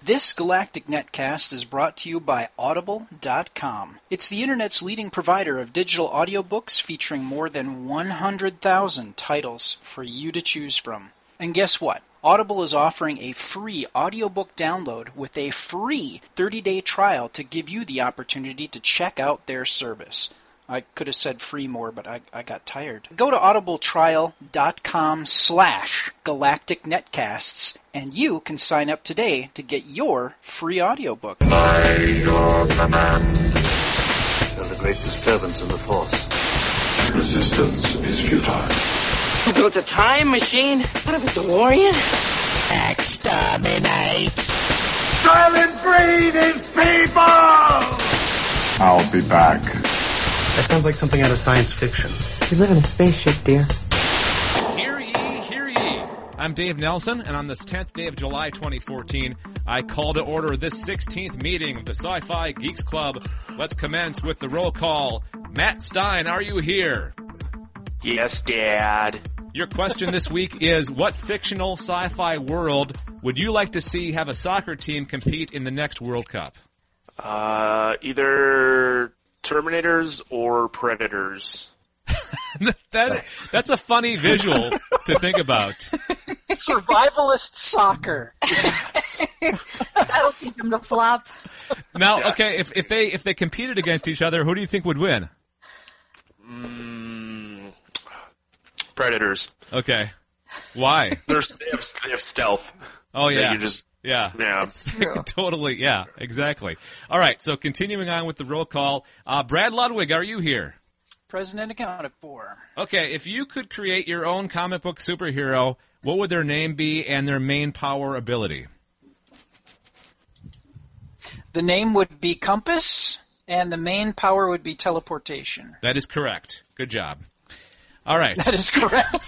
This Galactic Netcast is brought to you by Audible.com. It's the Internet's leading provider of digital audiobooks featuring more than 100,000 titles for you to choose from. And guess what? Audible is offering a free audiobook download with a free 30-day trial to give you the opportunity to check out their service. I could have said free more, but I got tired. Go to audibletrial.com/Galactic Netcasts, and you can sign up today to get your free audiobook. By your command. Feel a great disturbance in the Force. Resistance is futile. Built a time machine? What of a DeLorean? Exterminate! Silent breathing people! I'll be back. That sounds like something out of science fiction. We live in a spaceship, dear. Hear ye, hear ye. I'm Dave Nelson, and on this 10th day of July 2014, I call to order this 16th meeting of the Sci-Fi Geeks Club. Let's commence with the roll call. Matt Stein, are you here? Yes, Dad. Your question this week is, what fictional sci-fi world would you like to see have a soccer team compete in the next World Cup? Either Terminators or Predators. That's a funny visual to think about. Survivalist soccer. That'll keep them to flop. Now, yes. Okay, if they competed against each other, who do you think would win? Predators. Okay. Why? They have stealth. Oh, yeah. You just... Yeah. Totally, yeah, exactly. All right, so continuing on with the roll call, Brad Ludwig, are you here? President accounted for. Okay, if you could create your own comic book superhero, what would their name be and their main power ability? The name would be Compass, and the main power would be teleportation. That is correct. Good job. All right. That is correct.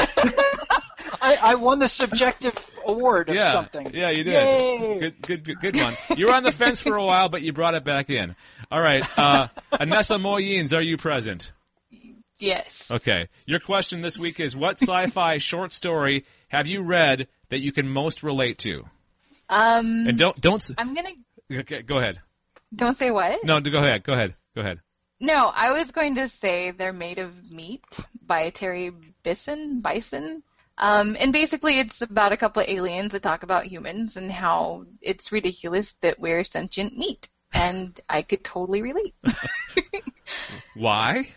I won the subjective award of something. Yeah, you did. Yay! Good one. You were on the fence for a while, but you brought it back in. All right. Anessa Moyins, are you present? Yes. Okay. Your question this week is, what sci-fi short story have you read that you can most relate to? And don't. I'm gonna. Okay, go ahead. Don't say what? No, go ahead. Go ahead. No, I was going to say They're Made of Meat by Terry Bison. And basically it's about a couple of aliens that talk about humans and how it's ridiculous that we're sentient meat. And I could totally relate. Why?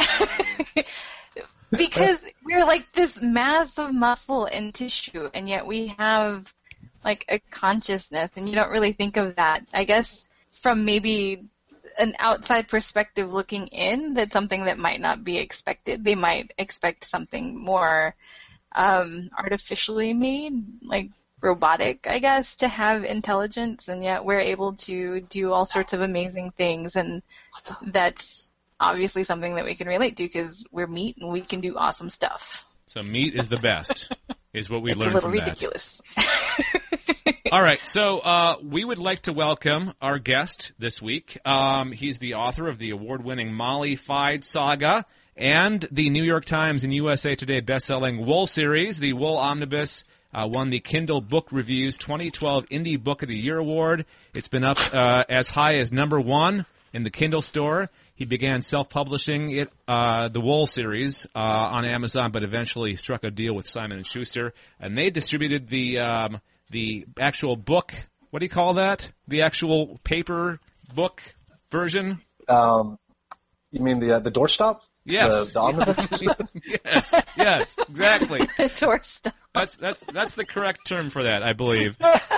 Because we're like this mass of muscle and tissue, and yet we have like a consciousness, and you don't really think of that. I guess from maybe an outside perspective looking in, that's something that might not be expected. They might expect something more artificially made, like robotic, I guess, to have intelligence, and yet we're able to do all sorts of amazing things, and that's obviously something that we can relate to because we're meat and we can do awesome stuff. So meat is the best, is what we learned from that. It's a little ridiculous. All right, so we would like to welcome our guest this week. He's the author of the award-winning Molly Fide saga and the New York Times and USA Today best-selling Wool series. The Wool Omnibus won the Kindle Book Review's 2012 Indie Book of the Year Award. It's been up as high as #1 in the Kindle store. He began self-publishing it, the Wool series, on Amazon, but eventually struck a deal with Simon & Schuster, and they distributed the actual book. What do you call that? The actual paper book version? You mean the doorstop? Yes. The omnibus? yes, exactly. Doorstop. That's the correct term for that, I believe.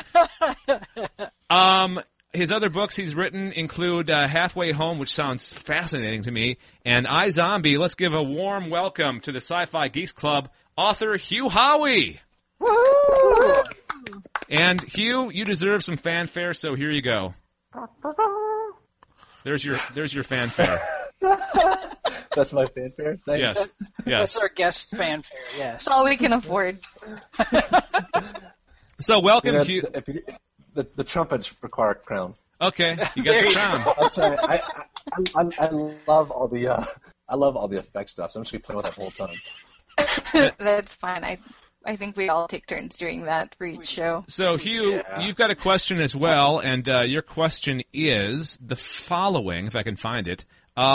His other books he's written include Halfway Home, which sounds fascinating to me, and iZombie. Let's give a warm welcome to the Sci-Fi Geeks Club author Hugh Howey. Woo! And Hugh, you deserve some fanfare, so here you go. There's your fanfare. That's my fanfare? Thanks. Yes. That's our guest fanfare, yes. That's all we can afford. So welcome, Hugh. The trumpets require a crown. Okay, you got the crown. I'm sorry, I love all the effect stuff, so I'm just going to be playing with that the whole time. That's fine. I think we all take turns doing that for each show. So, Hugh, you've got a question as well, and your question is the following, if I can find it.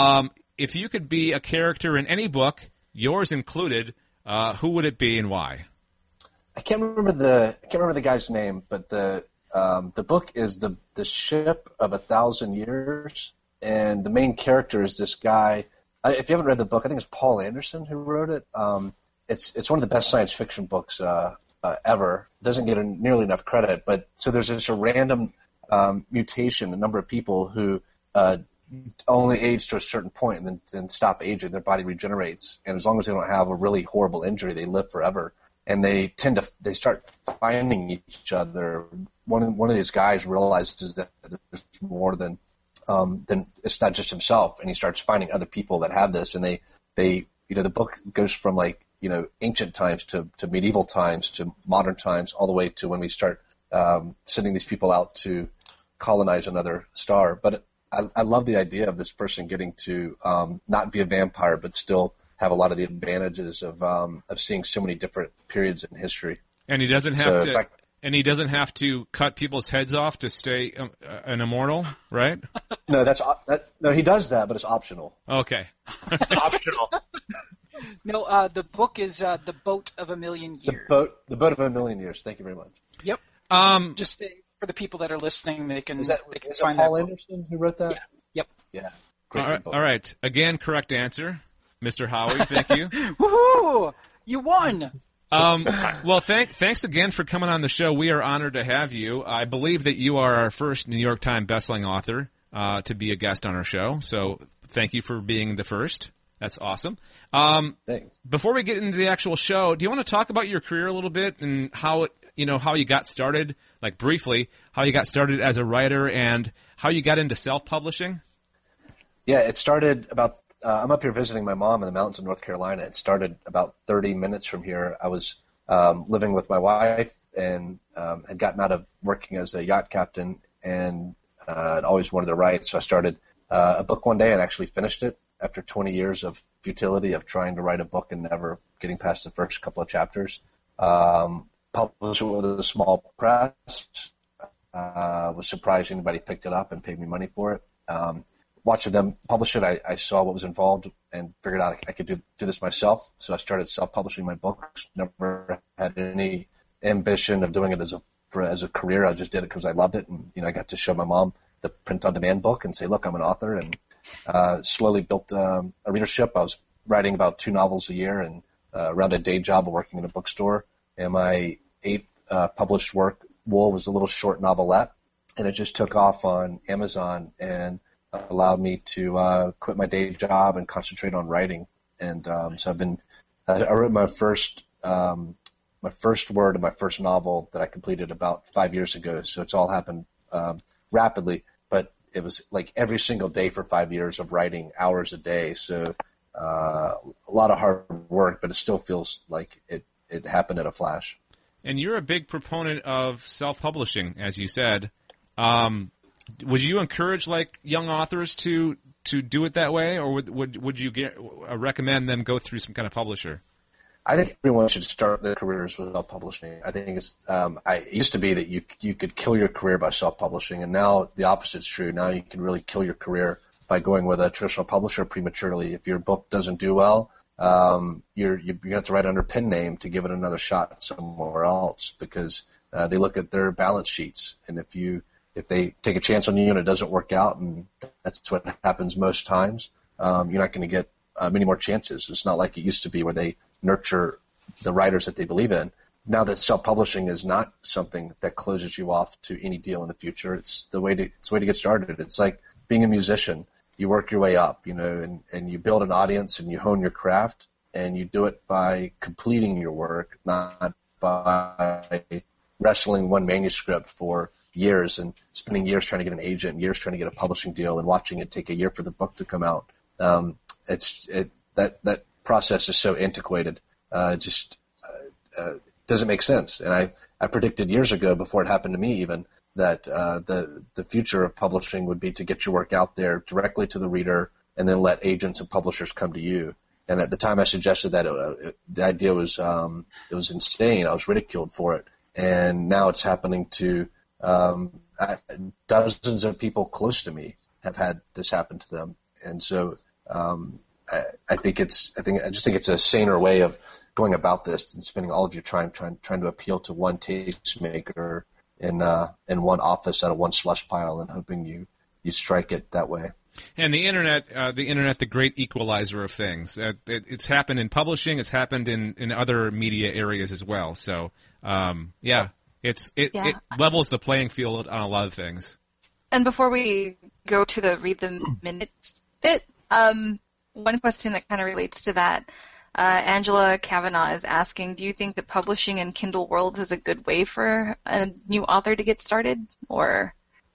If you could be a character in any book, yours included, who would it be and why? I can't remember the guy's name, but the book is the Ship of 1,000 Years, and the main character is this guy. If you haven't read the book, I think it's Paul Anderson who wrote it. It's one of the best science fiction books ever. Doesn't get nearly enough credit, but so there's just a random mutation, a number of people who only age to a certain point and then stop aging. Their body regenerates, and as long as they don't have a really horrible injury, they live forever. And they start finding each other. One of these guys realizes that there's more than it's not just himself, and he starts finding other people that have this, and they the book goes from like ancient times to medieval times to modern times, all the way to when we start sending these people out to colonize another star. But I love the idea of this person getting to not be a vampire, but still have a lot of the advantages of seeing so many different periods in history. And he doesn't have to. And he doesn't have to cut people's heads off to stay an immortal, right? No, no, he does that, but it's optional. Okay, it's optional. No, the book is The Boat of a Million Years. The Boat of a Million Years. Thank you very much. Yep. Just for the people that are listening, they can is it find Paul that Anderson who wrote that? Yeah. Yep. Yeah. Great all right. Again, correct answer, Mr. Howie. Thank you. Woohoo! You won. Well, thanks again for coming on the show. We are honored to have you. I believe that you are our first New York Times bestselling author to be a guest on our show. So thank you for being the first. That's awesome. Thanks. Before we get into the actual show, do you want to talk about your career a little bit and how you got started, like briefly, how you got started as a writer and how you got into self-publishing? Yeah, it started about. I'm up here visiting my mom in the mountains of North Carolina. It started about 30 minutes from here. I was living with my wife and had gotten out of working as a yacht captain and I'd always wanted to write. So I started a book one day and actually finished it after 20 years of futility of trying to write a book and never getting past the first couple of chapters. Published it with a small press. Was surprised anybody picked it up and paid me money for it. Watching them publish it, I saw what was involved and figured out I could do this myself. So I started self-publishing my books. Never had any ambition of doing it as a career. I just did it because I loved it, and I got to show my mom the print-on-demand book and say, "Look, I'm an author." And slowly built a readership. I was writing about 2 novels a year and around a day job of working in a bookstore. And my 8th published work, Wool, was a little short novelette, and it just took off on Amazon and allowed me to quit my day job and concentrate on writing. And so I wrote my first word of my first novel that I completed about 5 years ago. So it's all happened rapidly, but it was like every single day for 5 years of writing, hours a day. So a lot of hard work, but it still feels like it happened in a flash. And you're a big proponent of self-publishing, as you said. Would you encourage young authors to do it that way, or would you recommend them go through some kind of publisher? I think everyone should start their careers with self-publishing. I think it used to be that you could kill your career by self-publishing, and now the opposite's true. Now you can really kill your career by going with a traditional publisher prematurely. If your book doesn't do well, you have to write under a pen name to give it another shot somewhere else, because they look at their balance sheets, and if they take a chance on you and it doesn't work out, and that's what happens most times, you're not going to get many more chances. It's not like it used to be where they nurture the writers that they believe in. Now that self-publishing is not something that closes you off to any deal in the future, it's the way to get started. It's like being a musician. You work your way up, and you build an audience and you hone your craft, and you do it by completing your work, not by wrestling one manuscript for years and spending years trying to get an agent, years trying to get a publishing deal, and watching it take a year for the book to come out. That process is so antiquated. Just doesn't make sense. And I predicted years ago, before it happened to me even, that the future of publishing would be to get your work out there directly to the reader, and then let agents and publishers come to you. And at the time I suggested that the idea was it was insane. I was ridiculed for it. And now it's happening to dozens of people close to me have had this happen to them. And so I just think it's a saner way of going about this than spending all of your time trying to appeal to one tastemaker in one office out of one slush pile and hoping you strike it that way. And the internet, the great equalizer of things. It's happened in publishing. It's happened in other media areas as well. So, it levels the playing field on a lot of things. And before we go to the read the minutes bit, one question that kind of relates to that, Angela Kavanaugh is asking, do you think that publishing in Kindle Worlds is a good way for a new author to get started, or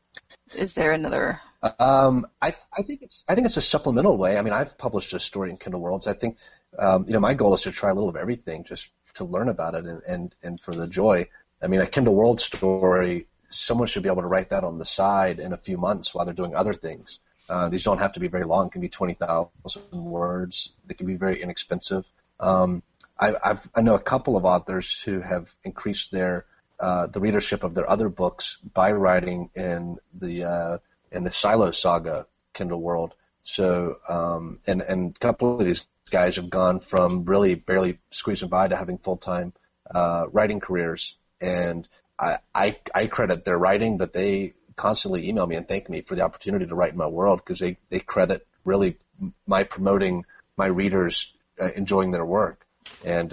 is there another? I think it's a supplemental way. I mean, I've published a story in Kindle Worlds. I think my goal is to try a little of everything just to learn about it and for the joy. I mean, a Kindle Worlds story, someone should be able to write that on the side in a few months while they're doing other things. These don't have to be very long. It can be 20,000 words. They can be very inexpensive. I know a couple of authors who have increased the readership of their other books by writing in the Silo Saga Kindle World. So and a couple of these guys have gone from really barely squeezing by to having full-time writing careers. And I credit their writing, but they constantly email me and thank me for the opportunity to write in my world, because they credit really my promoting my readers enjoying their work. And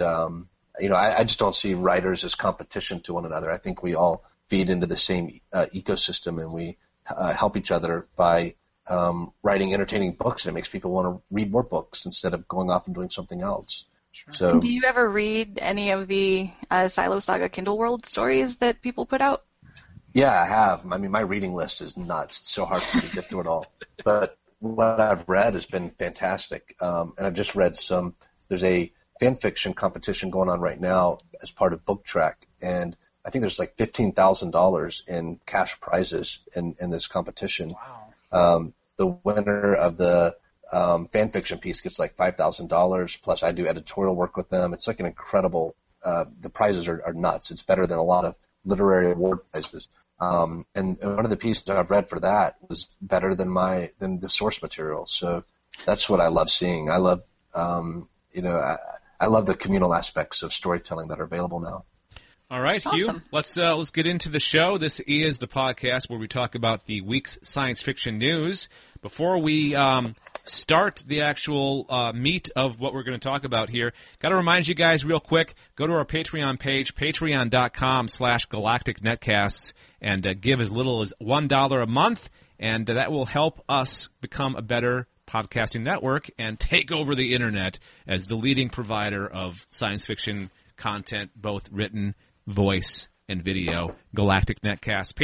I just don't see writers as competition to one another. I think we all feed into the same ecosystem, and we help each other by writing entertaining books, and it makes people want to read more books instead of going off and doing something else. Sure. So, and do you ever read any of the Silo Saga Kindle World stories that people put out? Yeah, I have. I mean, my reading list is nuts. It's so hard for me to get through it all. But what I've read has been fantastic. And I've just read there's a fan fiction competition going on right now as part of Book Track. And I think there's like $15,000 in cash prizes in this competition. Wow. The winner of the fan fiction piece gets like $5,000, plus I do editorial work with them. It's like an incredible, the prizes are nuts. It's better than a lot of literary award prizes. And one of the pieces I've read for that was better than the source material. So that's what I love seeing. I love, I love the communal aspects of storytelling that are available now. All right, awesome. Hugh, let's get into the show. This is the podcast where we talk about the week's science fiction news. Before we start the actual meat of what we're going to talk about here, got to remind you guys real quick, go to our Patreon page, patreon.com/galacticnetcasts, and give as little as $1 a month, and that will help us become a better podcasting network and take over the internet as the leading provider of science fiction content, both written, voice, and video. Galactic Netcast.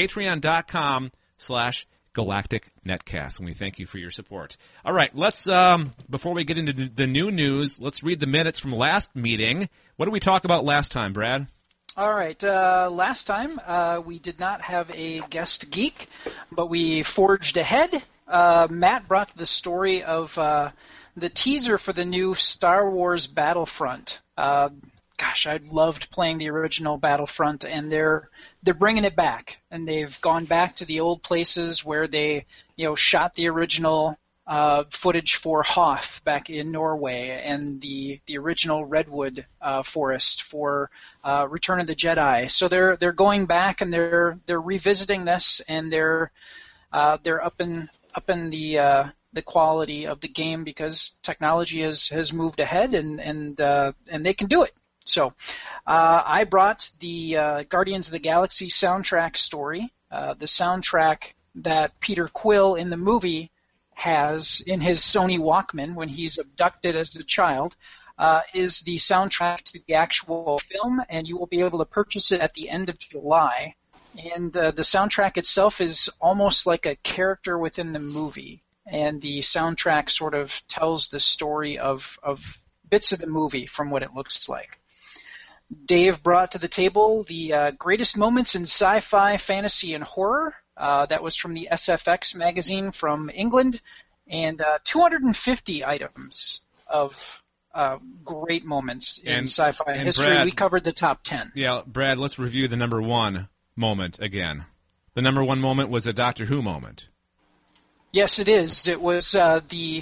Patreon.com/Galactic Netcast, and we thank you for your support. All right, let's before we get into the new news, let's read the minutes from last meeting. What did we talk about last time, Brad? All right, last time we did not have a guest geek, but we forged ahead. Matt brought the story of the teaser for the new Star Wars Battlefront. Gosh, I loved playing the original Battlefront, and they're bringing it back, and they've gone back to the old places where they shot the original footage for Hoth back in Norway, and the original Redwood forest for Return of the Jedi. So they're going back and they're revisiting this, and they're upping the quality of the game because technology has moved ahead, and they can do it. So I brought the Guardians of the Galaxy soundtrack story, the soundtrack that Peter Quill in the movie has in his Sony Walkman when he's abducted as a child, is the soundtrack to the actual film, and you will be able to purchase it at the end of July. And the soundtrack itself is almost like a character within the movie, and the soundtrack sort of tells the story of bits of the movie from what it looks like. Dave brought to the table the greatest moments in sci-fi, fantasy, and horror. That was from the SFX magazine from England, and 250 items of great moments in And- sci-fi and history. Brad- We covered the top 10. Yeah, Brad, let's review the number one moment again. The number one moment was a Doctor Who moment. Yes, it is. It was the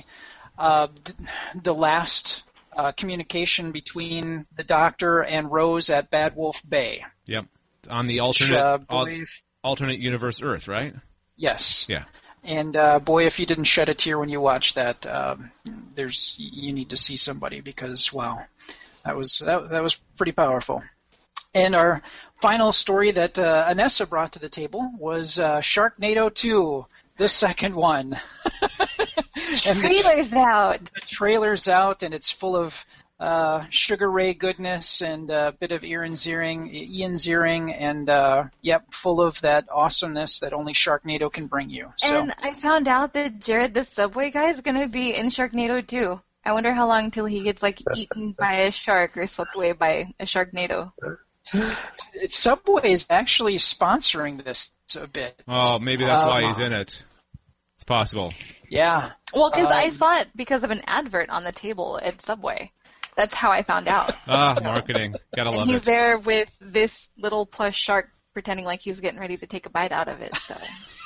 last communication between the Doctor and Rose at Bad Wolf Bay. Yep. On the Which, believe- alternate universe Earth, right? Yes. Yeah. And boy, if you didn't shed a tear when you watched that, you need to see somebody because wow, that was pretty powerful. And our final story that Anessa brought to the table was Sharknado 2, the second one. And Trailer's out. the trailer's out, and it's full of Sugar Ray goodness and a bit of Ian Ziering, and full of that awesomeness that only Sharknado can bring you. So. And I found out that Jared the Subway guy is going to be in Sharknado too. I wonder how long till he gets eaten by a shark or swept away by a Sharknado. Subway is actually sponsoring this a bit. Oh, maybe that's why he's in it. It's possible. Yeah. Well, because I saw it because of an advert on the table at Subway. That's how I found out. Marketing. Gotta love And he's it. there with this little plush shark pretending like he's getting ready to take a bite out of it. So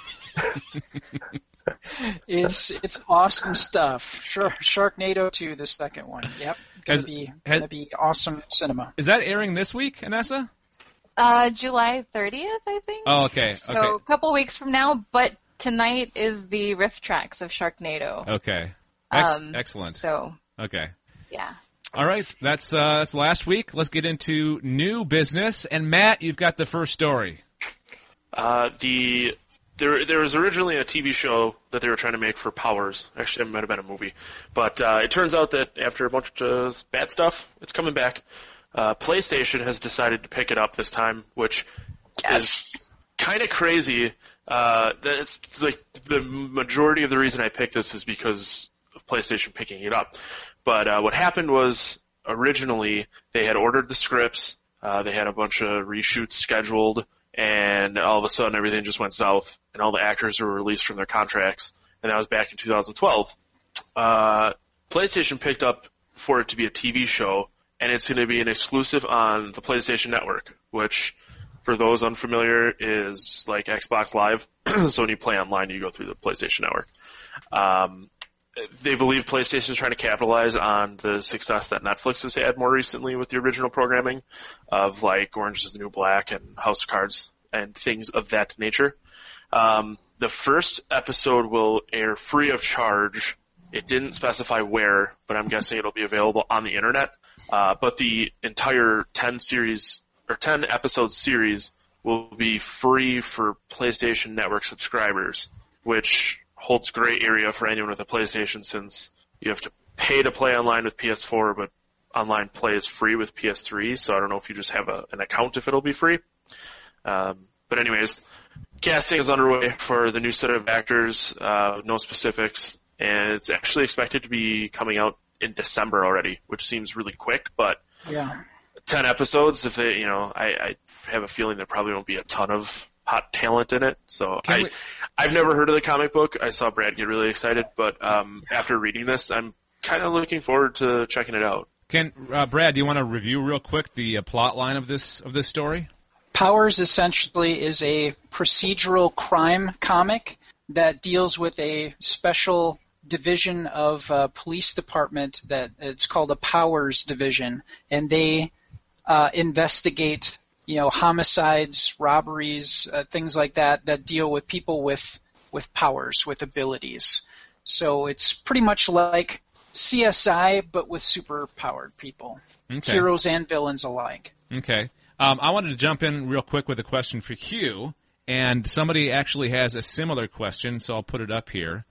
It's awesome stuff. Sharknado 2, the second one. Yep. Gonna be awesome cinema. Is that airing this week, Anessa? July 30th, I think. Oh, okay. So a couple weeks from now, but tonight is the riff tracks of Sharknado. Okay. Excellent. So Okay. yeah. All right. That's last week. Let's get into new business. And Matt, you've got the first story. There was originally a TV show that they were trying to make for Powers. Actually, it might have been a movie. But it turns out that after a bunch of bad stuff, it's coming back. PlayStation has decided to pick it up this time, which is kind of crazy. That's like the majority of the reason I picked this is because of PlayStation picking it up. But what happened was originally they had ordered the scripts, they had a bunch of reshoots scheduled, and all of a sudden everything just went south, and all the actors were released from their contracts, and that was back in 2012. PlayStation picked up for it to be a TV show, and it's going to be an exclusive on the PlayStation Network, which, for those unfamiliar, is like Xbox Live. So when you play online, you go through the PlayStation Network. They believe PlayStation is trying to capitalize on the success that Netflix has had more recently with the original programming of like Orange is the New Black and House of Cards and things of that nature. The first episode will air free of charge. It didn't specify where, but I'm guessing it'll be available on the internet. But the entire 10 episode series will be free for PlayStation Network subscribers, which holds gray area for anyone with a PlayStation since you have to pay to play online with PS4, but online play is free with PS3, so I don't know if you just have an account if it'll be free. But anyways, casting is underway for the new set of actors, no specifics, and it's actually expected to be coming out in December already, which seems really quick, but Yeah. 10 episodes, if they, I have a feeling there probably won't be a ton of hot talent in it. So I've never heard of the comic book. I saw Brad get really excited, but after reading this, I'm kind of looking forward to checking it out. Brad, do you want to review real quick the plot line of this story? Powers essentially is a procedural crime comic that deals with a special division of police department that it's called a Powers Division, and they investigate homicides, robberies, things like that deal with people with powers, with abilities. So it's pretty much like CSI, but with super-powered people. Okay. Heroes and villains alike. Okay. I wanted to jump in real quick with a question for Hugh, and somebody actually has a similar question, so I'll put it up here.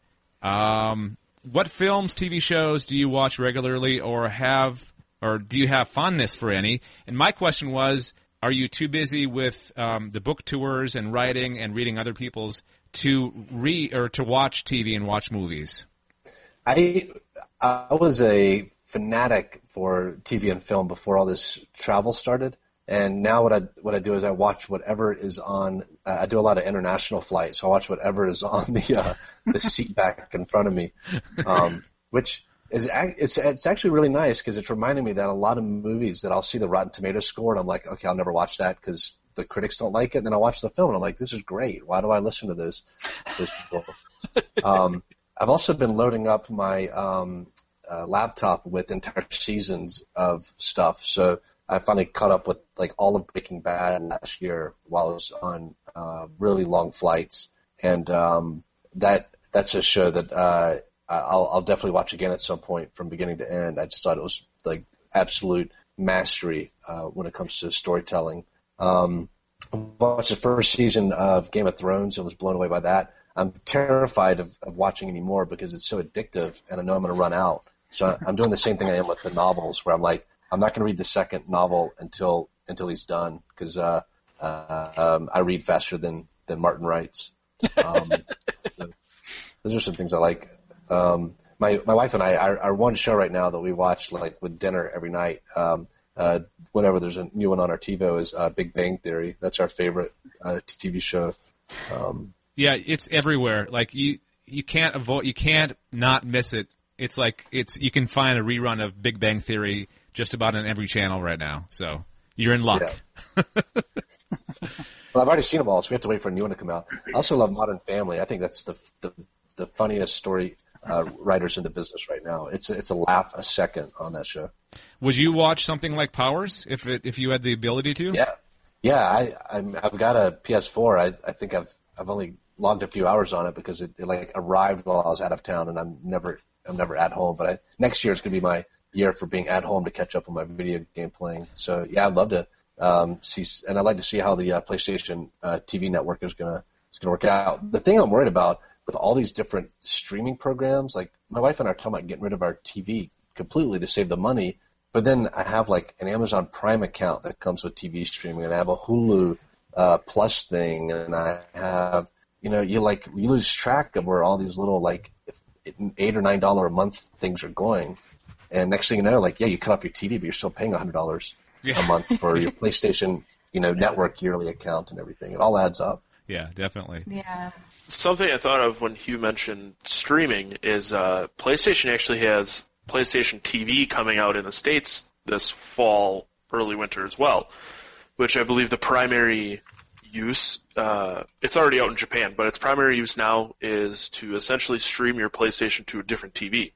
What films, TV shows do you watch regularly or do you have fondness for any? And my question was, are you too busy with the book tours and writing and reading other people's to watch TV and watch movies? I was a fanatic for TV and film before all this travel started, and now what I do is I watch whatever is on. I do a lot of international flights, so I watch whatever is on the seat back in front of me, which It's actually really nice because it's reminding me that a lot of movies that I'll see the Rotten Tomatoes score and I'm like, okay, I'll never watch that because the critics don't like it. And then I watch the film and I'm like, this is great. Why do I listen to those people? I've also been loading up my laptop with entire seasons of stuff. So I finally caught up with like all of Breaking Bad last year while I was on really long flights, and that's a show that I'll definitely watch again at some point from beginning to end. I just thought it was like absolute mastery when it comes to storytelling. I watched the first season of Game of Thrones and was blown away by that. I'm terrified of watching any more because it's so addictive, and I know I'm going to run out. So I'm doing the same thing I am with the novels, where I'm like, I'm not going to read the second novel until he's done, because I read faster than Martin writes. Those are some things I like. My wife and I, our one show right now that we watch like with dinner every night, whenever there's a new one on our TiVo, is Big Bang Theory. That's our favorite TV show. Yeah, it's everywhere. Like you can't avoid, you can't not miss it. It's like you can find a rerun of Big Bang Theory just about on every channel right now. So you're in luck. Yeah. Well, I've already seen them all, so we have to wait for a new one to come out. I also love Modern Family. I think that's the funniest story writers in the business right now. It's a laugh a second on that show. Would you watch something like Powers if you had the ability to? Yeah. I've got a PS4. I think I've only logged a few hours on it because it like arrived while I was out of town, and I'm never at home. But next year is going to be my year for being at home to catch up on my video game playing. So yeah, I'd love to see, and I'd like to see how the PlayStation TV network is going to work out. The thing I'm worried about with all these different streaming programs, like my wife and I are talking about getting rid of our TV completely to save the money. But then I have like an Amazon Prime account that comes with TV streaming, and I have a Hulu Plus thing, and I have, you lose track of where all these little like $8 or $9 a month things are going. And next thing you know, like, yeah, you cut off your TV, but you're still paying $100 a month for your PlayStation, network yearly account and everything. It all adds up. Yeah, definitely. Yeah. Something I thought of when Hugh mentioned streaming is PlayStation actually has PlayStation TV coming out in the States this fall, early winter as well, which I believe the primary use, it's already out in Japan, but its primary use now is to essentially stream your PlayStation to a different TV.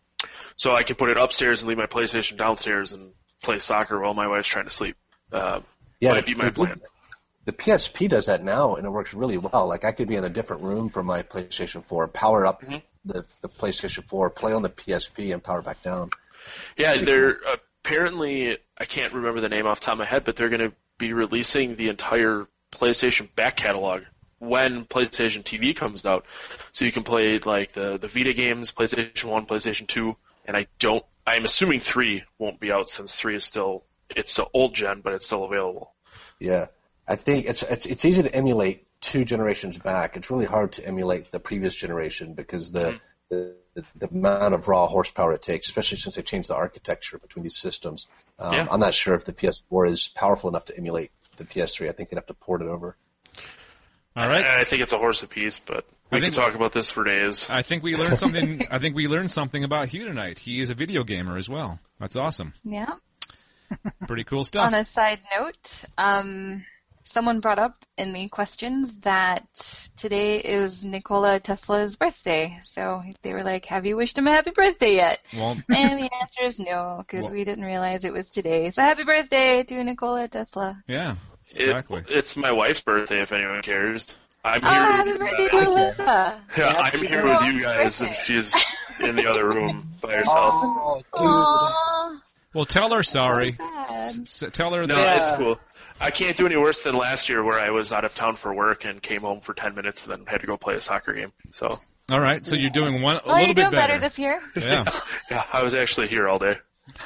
So I can put it upstairs and leave my PlayStation downstairs and play soccer while my wife's trying to sleep. Might be my plan. The PSP does that now, and it works really well. Like, I could be in a different room from my PlayStation 4, power up the PlayStation 4, play on the PSP, and power back down. Yeah, they're apparently, I can't remember the name off the top of my head, but they're going to be releasing the entire PlayStation back catalog when PlayStation TV comes out. So you can play, like, the Vita games, PlayStation 1, PlayStation 2, and I'm assuming 3 won't be out since 3 is still old gen, but it's still available. Yeah. I think it's easy to emulate 2 generations back. It's really hard to emulate the previous generation because the amount of raw horsepower it takes, especially since they changed the architecture between these systems. I'm not sure if the PS4 is powerful enough to emulate the PS3. I think they'd have to port it over. All right. I think it's a horse apiece, but we can talk about this for days. I think we learned something. I think we learned something about Hugh tonight. He is a video gamer as well. That's awesome. Yeah. Pretty cool stuff. On a side note, someone brought up in the questions that today is Nikola Tesla's birthday. So they were like, have you wished him a happy birthday yet? Well, and the answer is no, because we didn't realize it was today. So happy birthday to Nikola Tesla. Yeah, exactly. It's my wife's birthday, if anyone cares. I'm here. Happy birthday to Alyssa. Yeah, I'm here with you guys, and she's in the other room by herself. Aww. Well, tell her sorry. So tell her No, that. it's cool. I can't do any worse than last year where I was out of town for work and came home for 10 minutes and then had to go play a soccer game. So. All right, so you're doing a little you're bit doing better. better this year. Yeah. Yeah, I was actually here all day.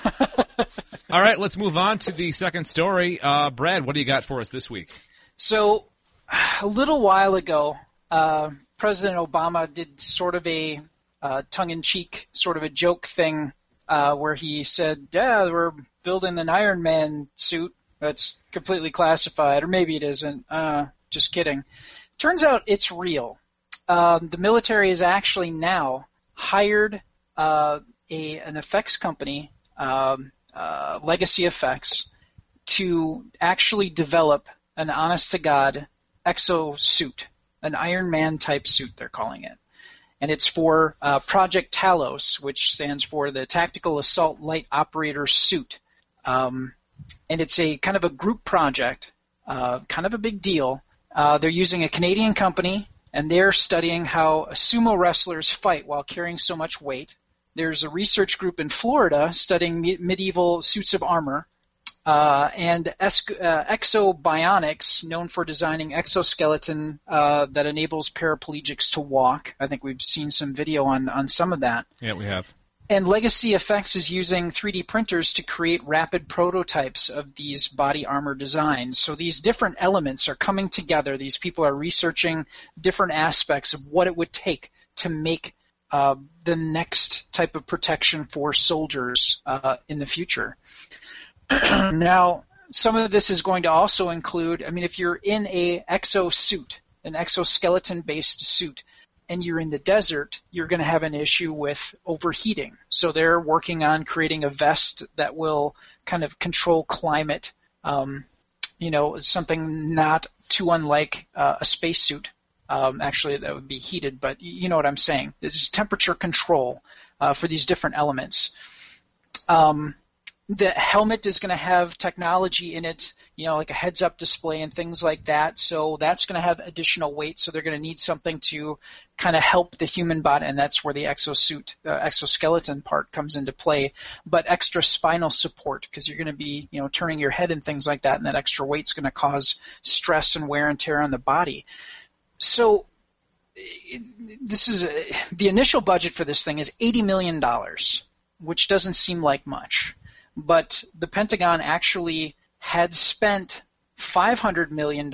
All right, let's move on to the second story. Brad, what do you got for us this week? So, a little while ago, President Obama did sort of a tongue-in-cheek, sort of a joke thing where he said, yeah, we're building an Iron Man suit that's completely classified, or maybe it isn't. Just kidding. Turns out it's real. The military has actually now hired an effects company, Legacy Effects, to actually develop an honest-to-God exosuit, an Iron Man type suit, they're calling it. And it's for Project Talos, which stands for the Tactical Assault Light Operator Suit. And it's a kind of a group project, kind of a big deal. They're using a Canadian company, and they're studying how sumo wrestlers fight while carrying so much weight. There's a research group in Florida studying medieval suits of armor. And Exobionics, known for designing exoskeleton that enables paraplegics to walk. I think we've seen some video on some of that. Yeah, we have. And Legacy Effects is using 3D printers to create rapid prototypes of these body armor designs. So these different elements are coming together. These people are researching different aspects of what it would take to make the next type of protection for soldiers in the future. Now, some of this is going to also include, if you're in a exosuit, an exoskeleton-based suit, and you're in the desert, you're going to have an issue with overheating. So they're working on creating a vest that will kind of control climate, something not too unlike a spacesuit. Actually, that would be heated, but you know what I'm saying. There's temperature control for these different elements. The helmet is going to have technology in it, like a heads-up display and things like that. So that's going to have additional weight. So they're going to need something to kind of help the human body, and that's where the exoskeleton part comes into play. But extra spinal support, because you're going to be, turning your head and things like that, and that extra weight's going to cause stress and wear and tear on the body. So this is the initial budget for this thing is $80 million, which doesn't seem like much. But the Pentagon actually had spent $500 million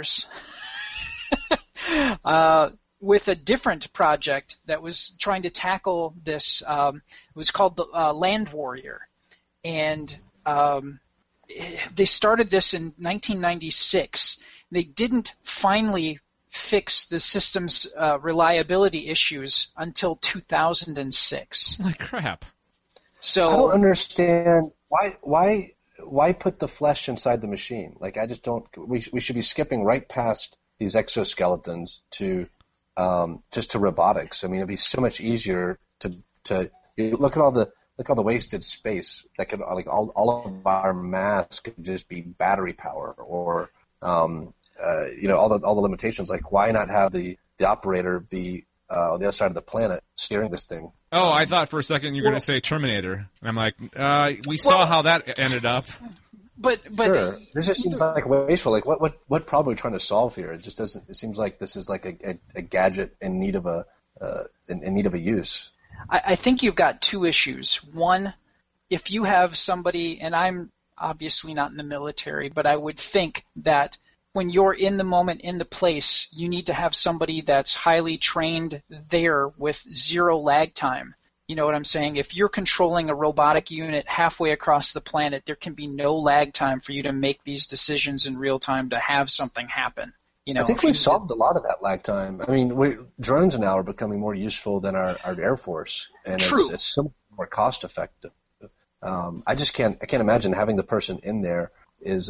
with a different project that was trying to tackle this. It was called the Land Warrior. And they started this in 1996. They didn't finally fix the system's reliability issues until 2006. Holy crap. So I don't understand why put the flesh inside the machine? Like, I just don't. We should be skipping right past these exoskeletons to just to robotics. It'd be so much easier to look at all the wasted space that could, like, all of our mass could just be battery power or all the limitations. Like, why not have the operator be on the other side of the planet steering this thing? Oh, I thought for a second you were going to say Terminator. And I'm like, we saw how that ended up. But sure. This just seems like wasteful. Like, what problem are we trying to solve here? It just doesn't. It seems like this is like a gadget in need of a use. I think you've got two issues. One, if you have somebody, and I'm obviously not in the military, but I would think that when you're in the moment, in the place, you need to have somebody that's highly trained there with zero lag time. You know what I'm saying? If you're controlling a robotic unit halfway across the planet, there can be no lag time for you to make these decisions in real time to have something happen. I think we've solved a lot of that lag time. Drones now are becoming more useful than our Air Force, and it's so much more cost effective. I can't imagine having the person in there is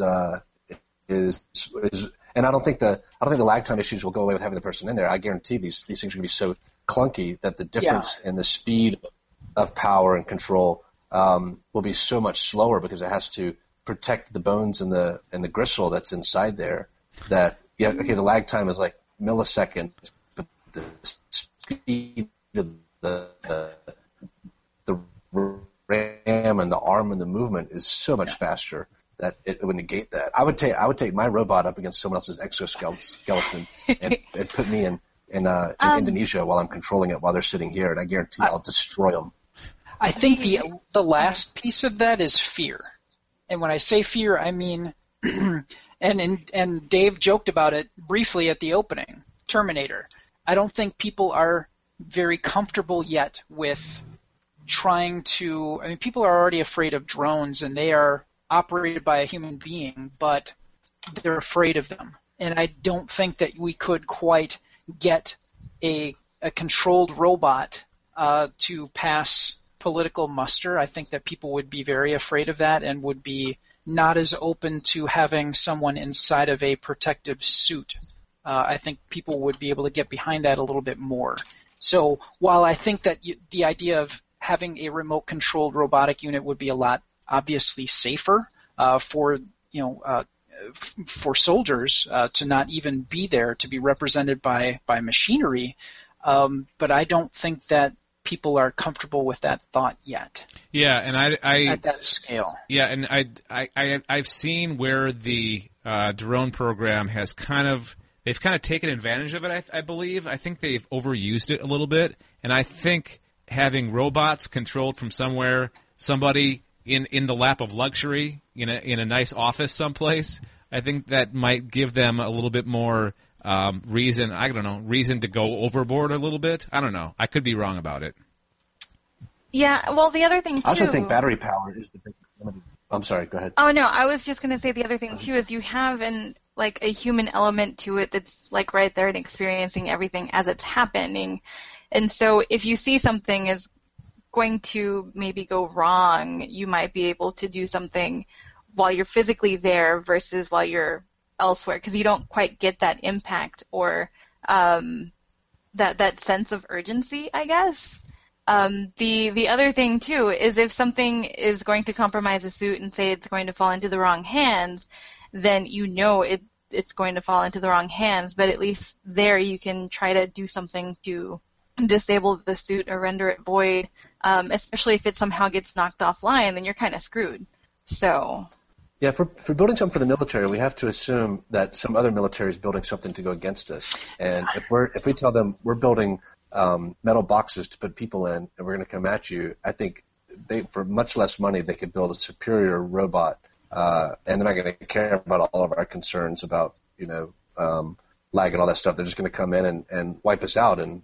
and I don't think the lag time issues will go away with having the person in there. I guarantee these things are going to be so clunky that the difference in the speed of power and control will be so much slower because it has to protect the bones and the gristle that's inside there. That the lag time is like milliseconds, but the speed of the RAM and the arm and the movement is so much faster that it would negate that. I would take my robot up against someone else's exoskeleton and put me in Indonesia while I'm controlling it while they're sitting here, and I guarantee I'll destroy them. I think the last piece of that is fear, and when I say fear, I mean, and Dave joked about it briefly at the opening, Terminator. I don't think people are very comfortable yet with trying to. People are already afraid of drones, and they are operated by a human being, but they're afraid of them. And I don't think that we could quite get a controlled robot to pass political muster. I think that people would be very afraid of that and would be not as open to having someone inside of a protective suit. I think people would be able to get behind that a little bit more. So while I think that the idea of having a remote-controlled robotic unit would be a lot obviously safer for soldiers to not even be there, to be represented by machinery, but I don't think that people are comfortable with that thought yet. Yeah, and I at that scale. Yeah, and I've seen where the drone program has they've kind of taken advantage of it. I believe. I think they've overused it a little bit, and I think having robots controlled from somewhere, somebody in the lap of luxury in a nice office someplace, I think that might give them a little bit more reason to go overboard a little bit. I don't know. I could be wrong about it. Yeah, well, the other thing, too... I also think battery power is the big limit. I'm sorry, go ahead. Oh, no, I was just going to say the other thing, too, is you have a human element to it that's, like, right there and experiencing everything as it's happening. And so if you see something is going to maybe go wrong, you might be able to do something while you're physically there versus while you're elsewhere, because you don't quite get that impact or that sense of urgency, I guess. The other thing, too, is if something is going to compromise a suit and say it's going to fall into the wrong hands, then you know it's going to fall into the wrong hands, but at least there you can try to do something to disable the suit or render it void, especially if it somehow gets knocked offline, then you're kind of screwed. So... Yeah, if we're building something for the military, we have to assume that some other military is building something to go against us. And if we tell them we're building metal boxes to put people in and we're going to come at you, I think for much less money they could build a superior robot, and they're not going to care about all of our concerns about lag and all that stuff. They're just going to come in and wipe us out. And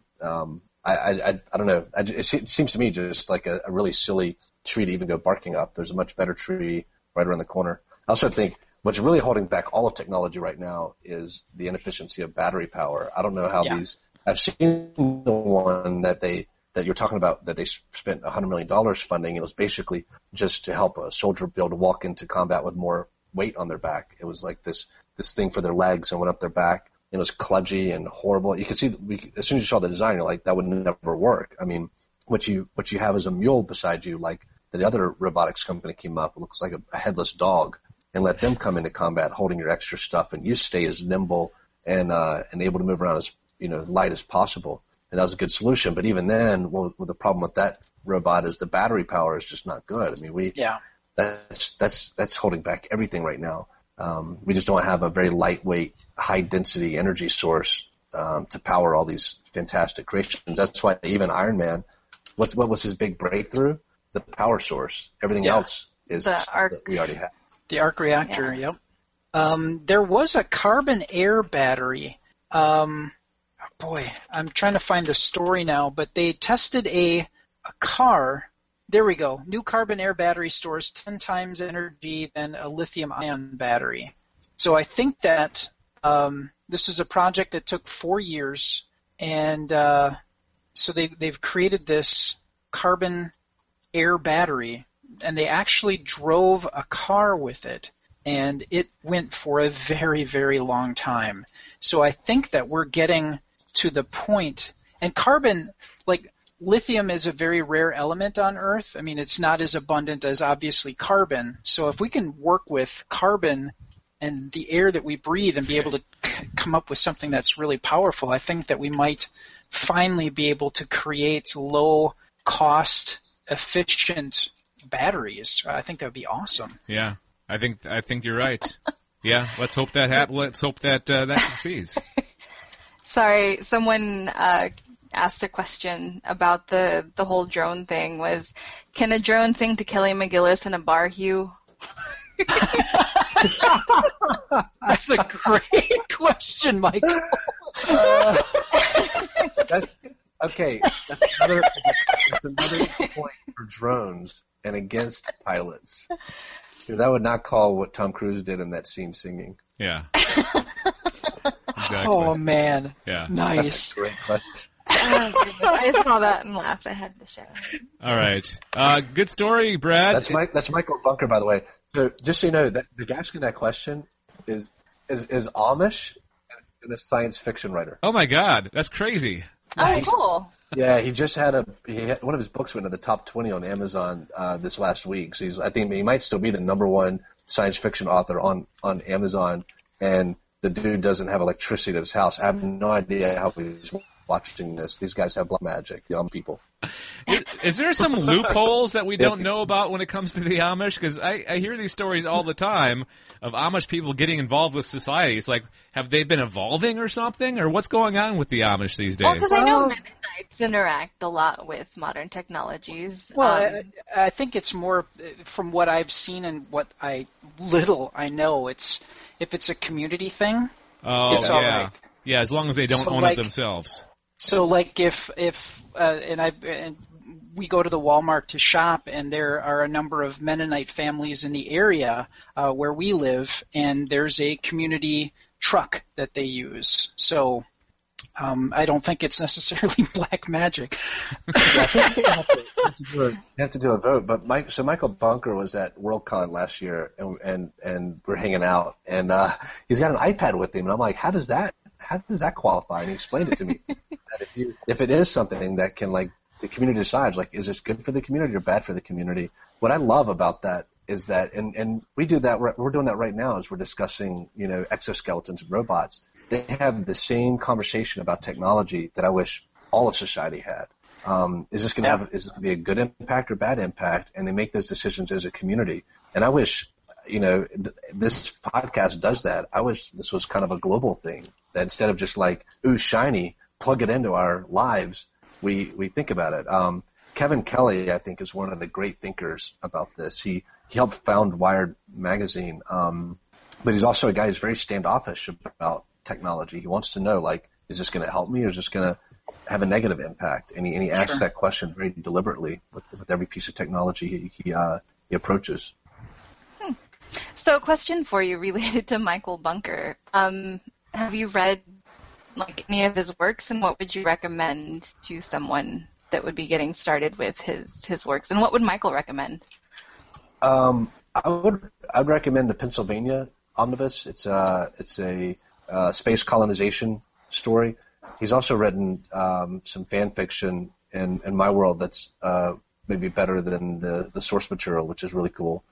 I don't know. It seems to me just like a really silly tree to even go barking up. There's a much better tree right around the corner. I also think what's really holding back all of technology right now is the inefficiency of battery power. I don't know how these. I've seen the one that you're talking about that they spent $100 million funding. It was basically just to help a soldier be able to walk into combat with more weight on their back. It was like this thing for their legs and went up their back. It was kludgy and horrible. You could see as soon as you saw the design, you're like, that would never work. I mean, what you have is a mule beside you, like the other robotics company came up. It looks like a headless dog, and let them come into combat holding your extra stuff, and you stay as nimble and able to move around as light as possible. And that was a good solution. But even then, the problem with that robot is the battery power is just not good. I mean, that's holding back everything right now. We just don't have a very lightweight, high density energy source to power all these fantastic creations. That's why even Iron Man, what was his big breakthrough? The power source. Everything else is that we already have. The arc reactor, yep. There was a carbon air battery. I'm trying to find the story now, but they tested a car. There we go. New carbon air battery stores 10 times energy than a lithium-ion battery. So I think that this is a project that took 4 years, and so they've created this carbon air battery, and they actually drove a car with it, and it went for a very, very long time. So I think that we're getting to the point, and carbon, like lithium is a very rare element on Earth. I mean, it's not as abundant as obviously carbon. So if we can work with carbon and the air that we breathe and be able to come up with something that's really powerful, I think that we might finally be able to create low-cost, efficient batteries. I think that would be awesome. Yeah, I think you're right. Yeah, let's hope that happens. Let's hope that that succeeds. Sorry, someone asked a question about the whole drone thing. Was, can a drone sing to Kelly McGillis in a bar, Hugh? That's a great question, Michael. That's okay. That's another point for drones and against pilots. Because I would not call what Tom Cruise did in that scene singing. Yeah. Exactly. Oh man. Yeah. Nice. That's a great question. I saw that and laughed. I had to share. All right. Good story, Brad. That's Michael Bunker, by the way. So just so you know, that the guy asking that question is Amish and a science fiction writer. Oh my God, that's crazy. Nice. Oh, cool. Yeah, he just had one of his books went to the top 20 on Amazon this last week. So I think he might still be the #1 science fiction author on Amazon. And the dude doesn't have electricity to his house. I have no idea how he's watching this. These guys have black magic, young people. Is there some loopholes that we don't know about when it comes to the Amish? Because I hear these stories all the time of Amish people getting involved with society. It's like, have they been evolving or something? Or what's going on with the Amish these days? Well, because I know Mennonites interact a lot with modern technologies. Well, I think it's more from what I've seen and what I know. If it's a community thing, it's all right. Yeah, as long as they don't own it themselves. So, like, if we go to the Walmart to shop, and there are a number of Mennonite families in the area where we live, and there's a community truck that they use. So, I don't think it's necessarily black magic. Yeah, I think you have to do a vote. But Michael Bunker was at Worldcon last year, and we're hanging out, and he's got an iPad with him, and I'm like, how does that qualify? And he explained it to me. That if it is something that can, like, the community decides, like, is this good for the community or bad for the community? What I love about that is that, and we do that, we're doing that right now as we're discussing, exoskeletons and robots. They have the same conversation about technology that I wish all of society had. Is this going to be a good impact or bad impact? And they make those decisions as a community. And I wish, this podcast does that. I wish this was kind of a global thing, that instead of just like, ooh, shiny, plug it into our lives, we think about it. Kevin Kelly, I think, is one of the great thinkers about this. He helped found Wired magazine, but he's also a guy who's very standoffish about technology. He wants to know, like, is this going to help me or is this going to have a negative impact? And he asks that question very deliberately with every piece of technology he approaches. So, a question for you related to Michael Bunker. Have you read any of his works, and what would you recommend to someone that would be getting started with his works? And what would Michael recommend? I'd recommend the Pennsylvania Omnibus. It's a space colonization story. He's also written some fan fiction in my world that's maybe better than the source material, which is really cool.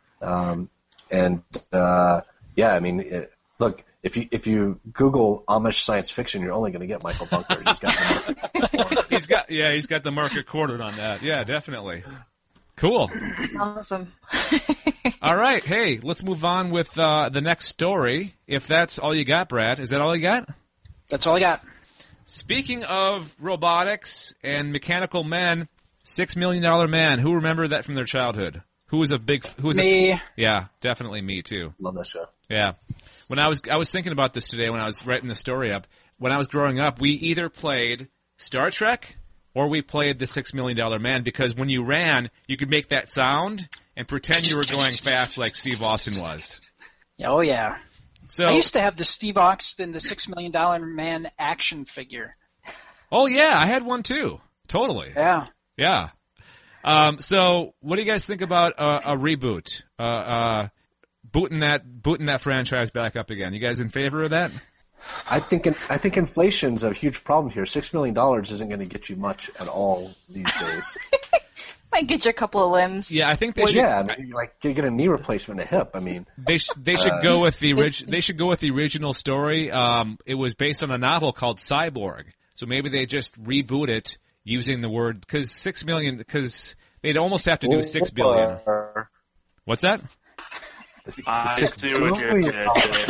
Look, if you Google Amish science fiction, you're only going to get Michael Bunker. He's got the market cornered on that. Yeah, definitely. Cool. Awesome. All right. Hey, let's move on with the next story. If that's all you got, Brad. Is that all you got? That's all I got. Speaking of robotics and mechanical men, $6 Million Man. Who remember that from their childhood? Me. Yeah, definitely me too. Love that show. Yeah. When I was thinking about this today when I was writing the story up. When I was growing up, we either played Star Trek or we played the $6 Million Man, because when you ran, you could make that sound and pretend you were going fast like Steve Austin was. Oh, yeah. So I used to have the Steve Austin, the $6 Million Man action figure. Oh, yeah, I had one too. Totally. Yeah. Yeah. So what do you guys think about a reboot? Booting that franchise back up again. You guys in favor of that? I think inflation's a huge problem here. $6 million isn't going to get you much at all these days. Might get you a couple of limbs. Yeah, I think they should. Yeah, I mean, like get a knee replacement, a hip. I mean, they should go with the they should go with the original story. It was based on a novel called Cyborg, so maybe they just reboot it using the word, because 6 million, because they'd almost have to do 6 billion. What's that? I see what you're doing.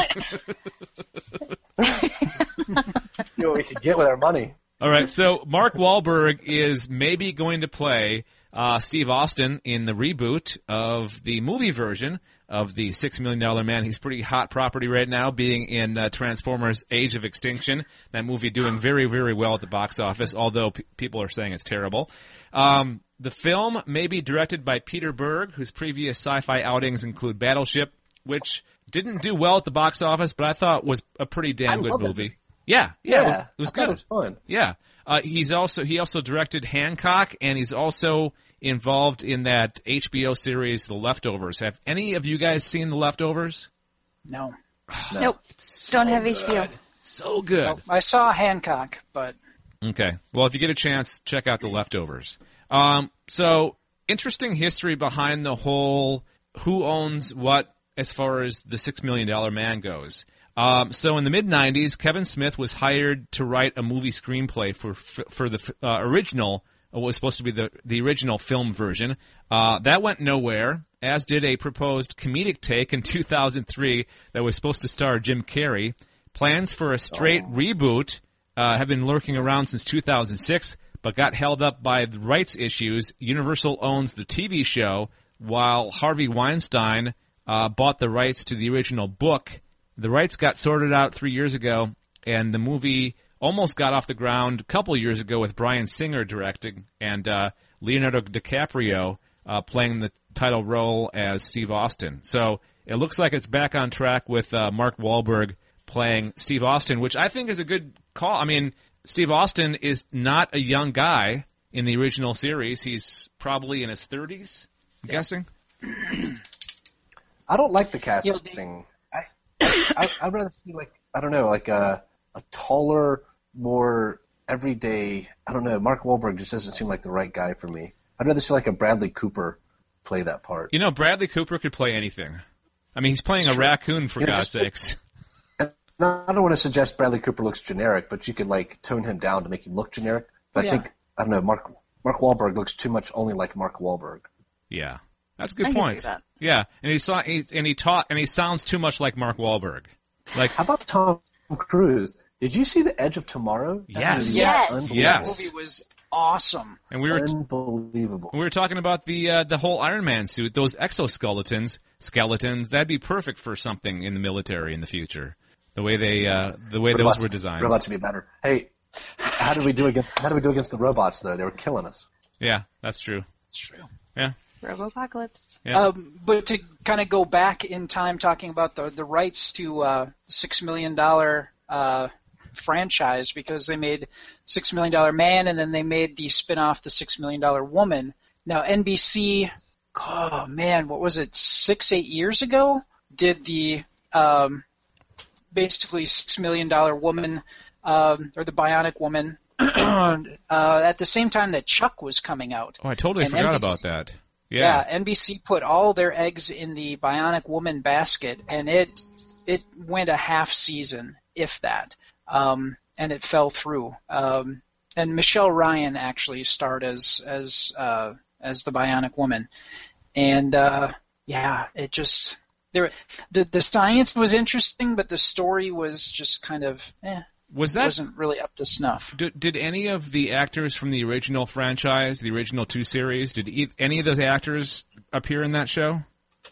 See what we can get with our money. All right, so Mark Wahlberg is maybe going to play Steve Austin in the reboot of the movie version of the $6 Million Man. He's pretty hot property right now, being in Transformers Age of Extinction. That movie doing very, very well at the box office, although people are saying it's terrible. The film may be directed by Peter Berg, whose previous sci-fi outings include Battleship, which didn't do well at the box office, but I thought was a pretty damn good movie. Yeah, it was good. It was fun. Yeah. he also directed Hancock, and he's also involved in that HBO series The Leftovers. Have any of you guys seen The Leftovers? No. Nope. Don't have HBO. So good. Well, I saw Hancock, but Okay. Well, if you get a chance, check out The Leftovers. So, interesting history behind the whole who owns what as far as the $6 Million Man goes. So in the mid-'90s, Kevin Smith was hired to write a movie screenplay for the original, what was supposed to be the original film version. That went nowhere, as did a proposed comedic take in 2003 that was supposed to star Jim Carrey. Plans for a straight reboot have been lurking around since 2006, but got held up by the rights issues. Universal owns the TV show, while Harvey Weinstein bought the rights to the original book. The rights got sorted out 3 years ago, and the movie almost got off the ground a couple years ago with Bryan Singer directing and Leonardo DiCaprio playing the title role as Steve Austin. So it looks like it's back on track with Mark Wahlberg playing Steve Austin, which I think is a good call. I mean, Steve Austin is not a young guy in the original series. He's probably in his 30s, I'm guessing. I don't like the casting. I'd rather see like a taller, more everyday. I don't know. Mark Wahlberg just doesn't seem like the right guy for me. I'd rather see like a Bradley Cooper play that part. You know, Bradley Cooper could play anything. I mean, he's playing a raccoon, for God's sakes. I don't want to suggest Bradley Cooper looks generic, but you could like tone him down to make him look generic. But I don't know, Mark Wahlberg looks too much only like Mark Wahlberg. Yeah, that's a good point. Yeah, and he sounds too much like Mark Wahlberg. Like, how about Tom Cruise? Did you see The Edge of Tomorrow? Yes. That movie was awesome. And we were unbelievable. We were talking about the whole Iron Man suit, those exoskeletons. That'd be perfect for something in the military in the future. The way those were designed. Robots would be better. Hey, how did we do against the robots though? They were killing us. Yeah, that's true. It's true. Yeah. Robopocalypse. Yeah. But to kind of go back in time, talking about the rights to $6 Million franchise, because they made $6 Million Man, and then they made the spin-off, the $6 Million Woman. Now NBC, oh man, what was it, 8 years ago? Did the basically $6 Million Woman, or the Bionic Woman, at the same time that Chuck was coming out. Oh, I totally forgot about that. Yeah, NBC put all their eggs in the Bionic Woman basket, and it went a half season, if that, and it fell through. And Michelle Ryan actually starred as the Bionic Woman, and it just the science was interesting, but the story was just kind of wasn't really up to snuff. Did any of the actors from the original franchise, the original 2 series, did any of those actors appear in that show?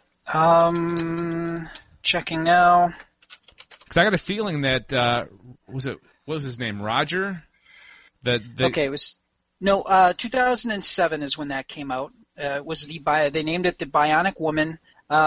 Checking now. Because I got a feeling that what was his name, Roger? Okay, it was 2007 is when that came out. Was they named it the Bionic Woman.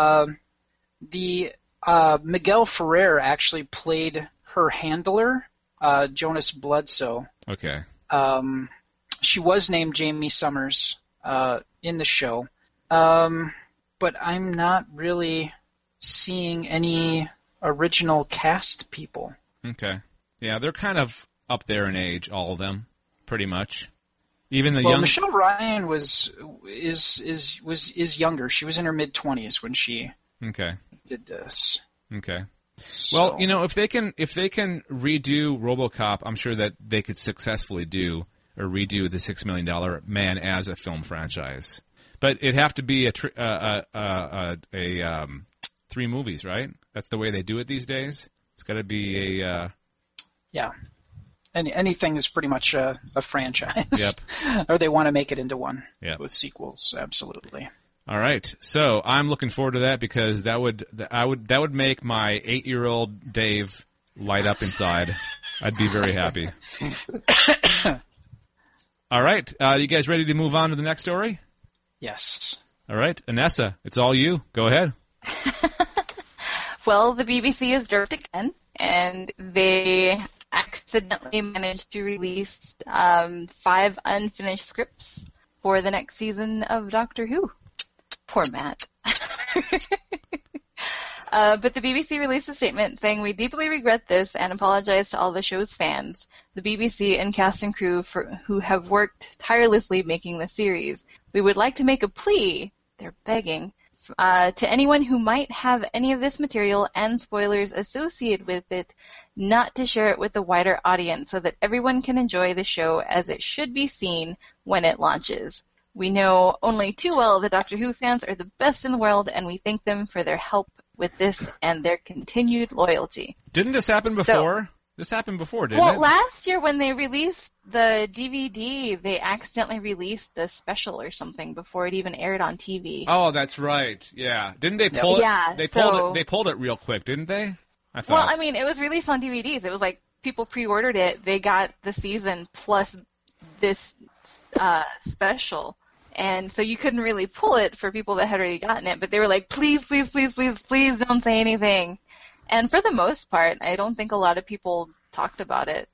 Miguel Ferrer actually played her handler, Jonas Bledsoe. Okay. She was named Jamie Summers in the show, but I'm not really seeing any original cast people. Okay. Yeah, they're kind of up there in age, all of them, pretty much. Even the young. Michelle Ryan is younger. She was in her mid-20s when she did this. Okay. Well, you know, if they can redo RoboCop, I'm sure that they could successfully redo the $6 Million Man as a film franchise. But it'd have to be 3 movies, right? That's the way they do it these days. It's got to be a. Yeah. Anything is pretty much a franchise. Yep. Or they want to make it into one. Yep. With sequels, absolutely. All right, so I'm looking forward to that because that would make my 8-year-old Dave light up inside. I'd be very happy. All right, you guys ready to move on to the next story? Yes. All right, Anessa, it's all you. Go ahead. Well, the BBC has derped again, and they accidentally managed to release 5 unfinished scripts for the next season of Doctor Who. Poor Matt. But the BBC released a statement saying, "We deeply regret this and apologize to all the show's fans, the BBC and cast and crew who have worked tirelessly making the series. We would like to make a plea," they're begging, "to anyone who might have any of this material and spoilers associated with it, not to share it with the wider audience so that everyone can enjoy the show as it should be seen when it launches. We know only too well that Doctor Who fans are the best in the world, and we thank them for their help with this and their continued loyalty." Didn't this happen before? This happened before, didn't it? Well, last year when they released the DVD, they accidentally released the special or something before it even aired on TV. Oh, that's right. Yeah. Didn't they pull it? Yeah, They pulled it real quick, didn't they? I thought. Well, I mean, it was released on DVDs. It was like people pre-ordered it. They got the season plus this special. And so you couldn't really pull it for people that had already gotten it, but they were like, please, please, please, please, please don't say anything. And for the most part, I don't think a lot of people talked about it.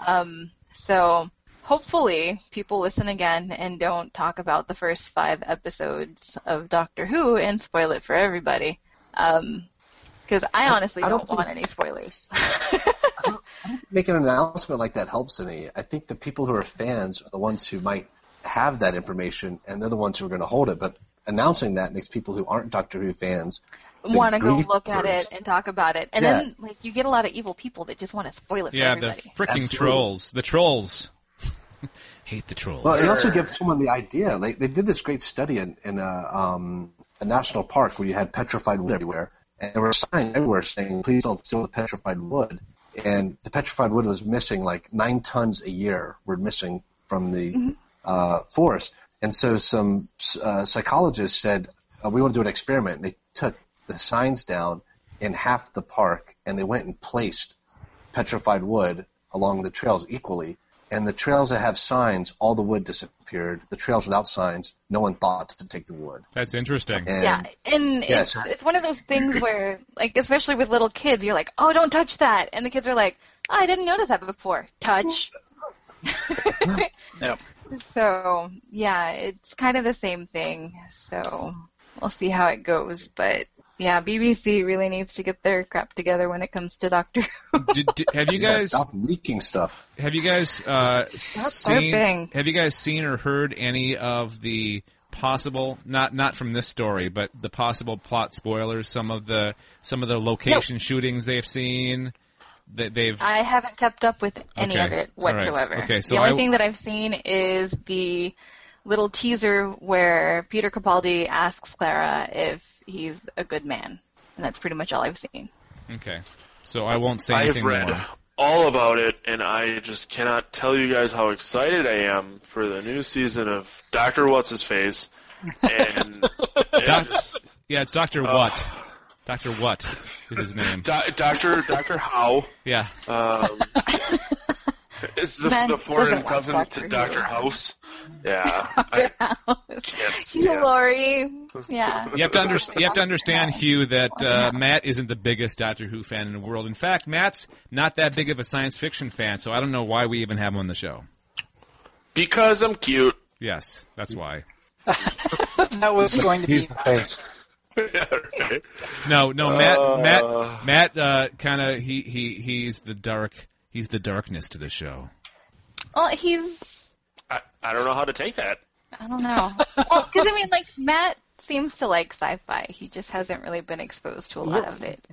So hopefully people listen again and don't talk about the first 5 episodes of Doctor Who and spoil it for everybody. Because I honestly don't want any spoilers. Making an announcement like that helps any. I think the people who are fans are the ones who might have that information, and they're the ones who are going to hold it. But announcing that makes people who aren't Doctor Who fans want to go look at it and talk about it. And then you get a lot of evil people that just want to spoil it for everybody. Yeah, the freaking trolls. The trolls. Hate the trolls. Well, it also gives someone the idea. Like, they did this great study in a national park where you had petrified wood everywhere, and there were signs everywhere saying, "Please don't steal the petrified wood." And the petrified wood was missing, like 9 tons a year were missing from the forest. And so some psychologists said, we want to do an experiment. And they took the signs down in half the park, and they went and placed petrified wood along the trails equally. And the trails that have signs, all the wood disappeared. The trails without signs, no one thought to take the wood. That's interesting. And it's one of those things where, like, especially with little kids, you're like, oh, don't touch that. And the kids are like, oh, I didn't notice that before. Touch. Yep. So, yeah, it's kind of the same thing. So we'll see how it goes. But, yeah, BBC really needs to get their crap together when it comes to Doctor Who. Have you guys stop leaking stuff? Have you guys seen or heard any of the possible, not from this story, but the possible plot spoilers? Some of the location shootings they've seen. I haven't kept up with any of it whatsoever. Right. Okay, so the only thing that I've seen is the little teaser where Peter Capaldi asks Clara if he's a good man, and that's pretty much all I've seen. Okay, so I won't say anything more. I've read all about it, and I just cannot tell you guys how excited I am for the new season of Dr. What's-His-Face. And it's Dr. What. Dr. What is his name? Dr. Howe. Yeah. Is the foreign cousin to Dr. House. Yeah. Laurie. Yeah. You have to understand, Hugh, that Matt isn't the biggest Doctor Who fan in the world. In fact, Matt's not that big of a science fiction fan, so I don't know why we even have him on the show. Because I'm cute. Yes, that's why. That was going to be the face. Yeah, right. No, Matt kind of he's the darkness to the show. Well, I don't know how to take that. I don't know. Well, because I mean, like, Matt seems to like sci-fi. He just hasn't really been exposed to a lot of it.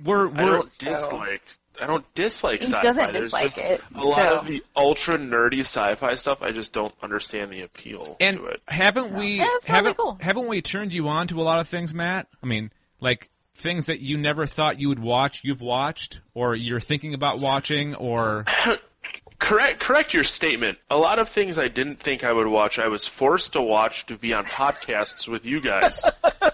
I don't dislike sci-fi. He doesn't dislike it. A lot of the ultra nerdy sci-fi stuff, I just don't understand the appeal to it. Haven't we turned you on to a lot of things, Matt? I mean, like things that you never thought you would watch, you've watched, or you're thinking about watching, or Correct your statement. A lot of things I didn't think I would watch, I was forced to watch to be on podcasts with you guys.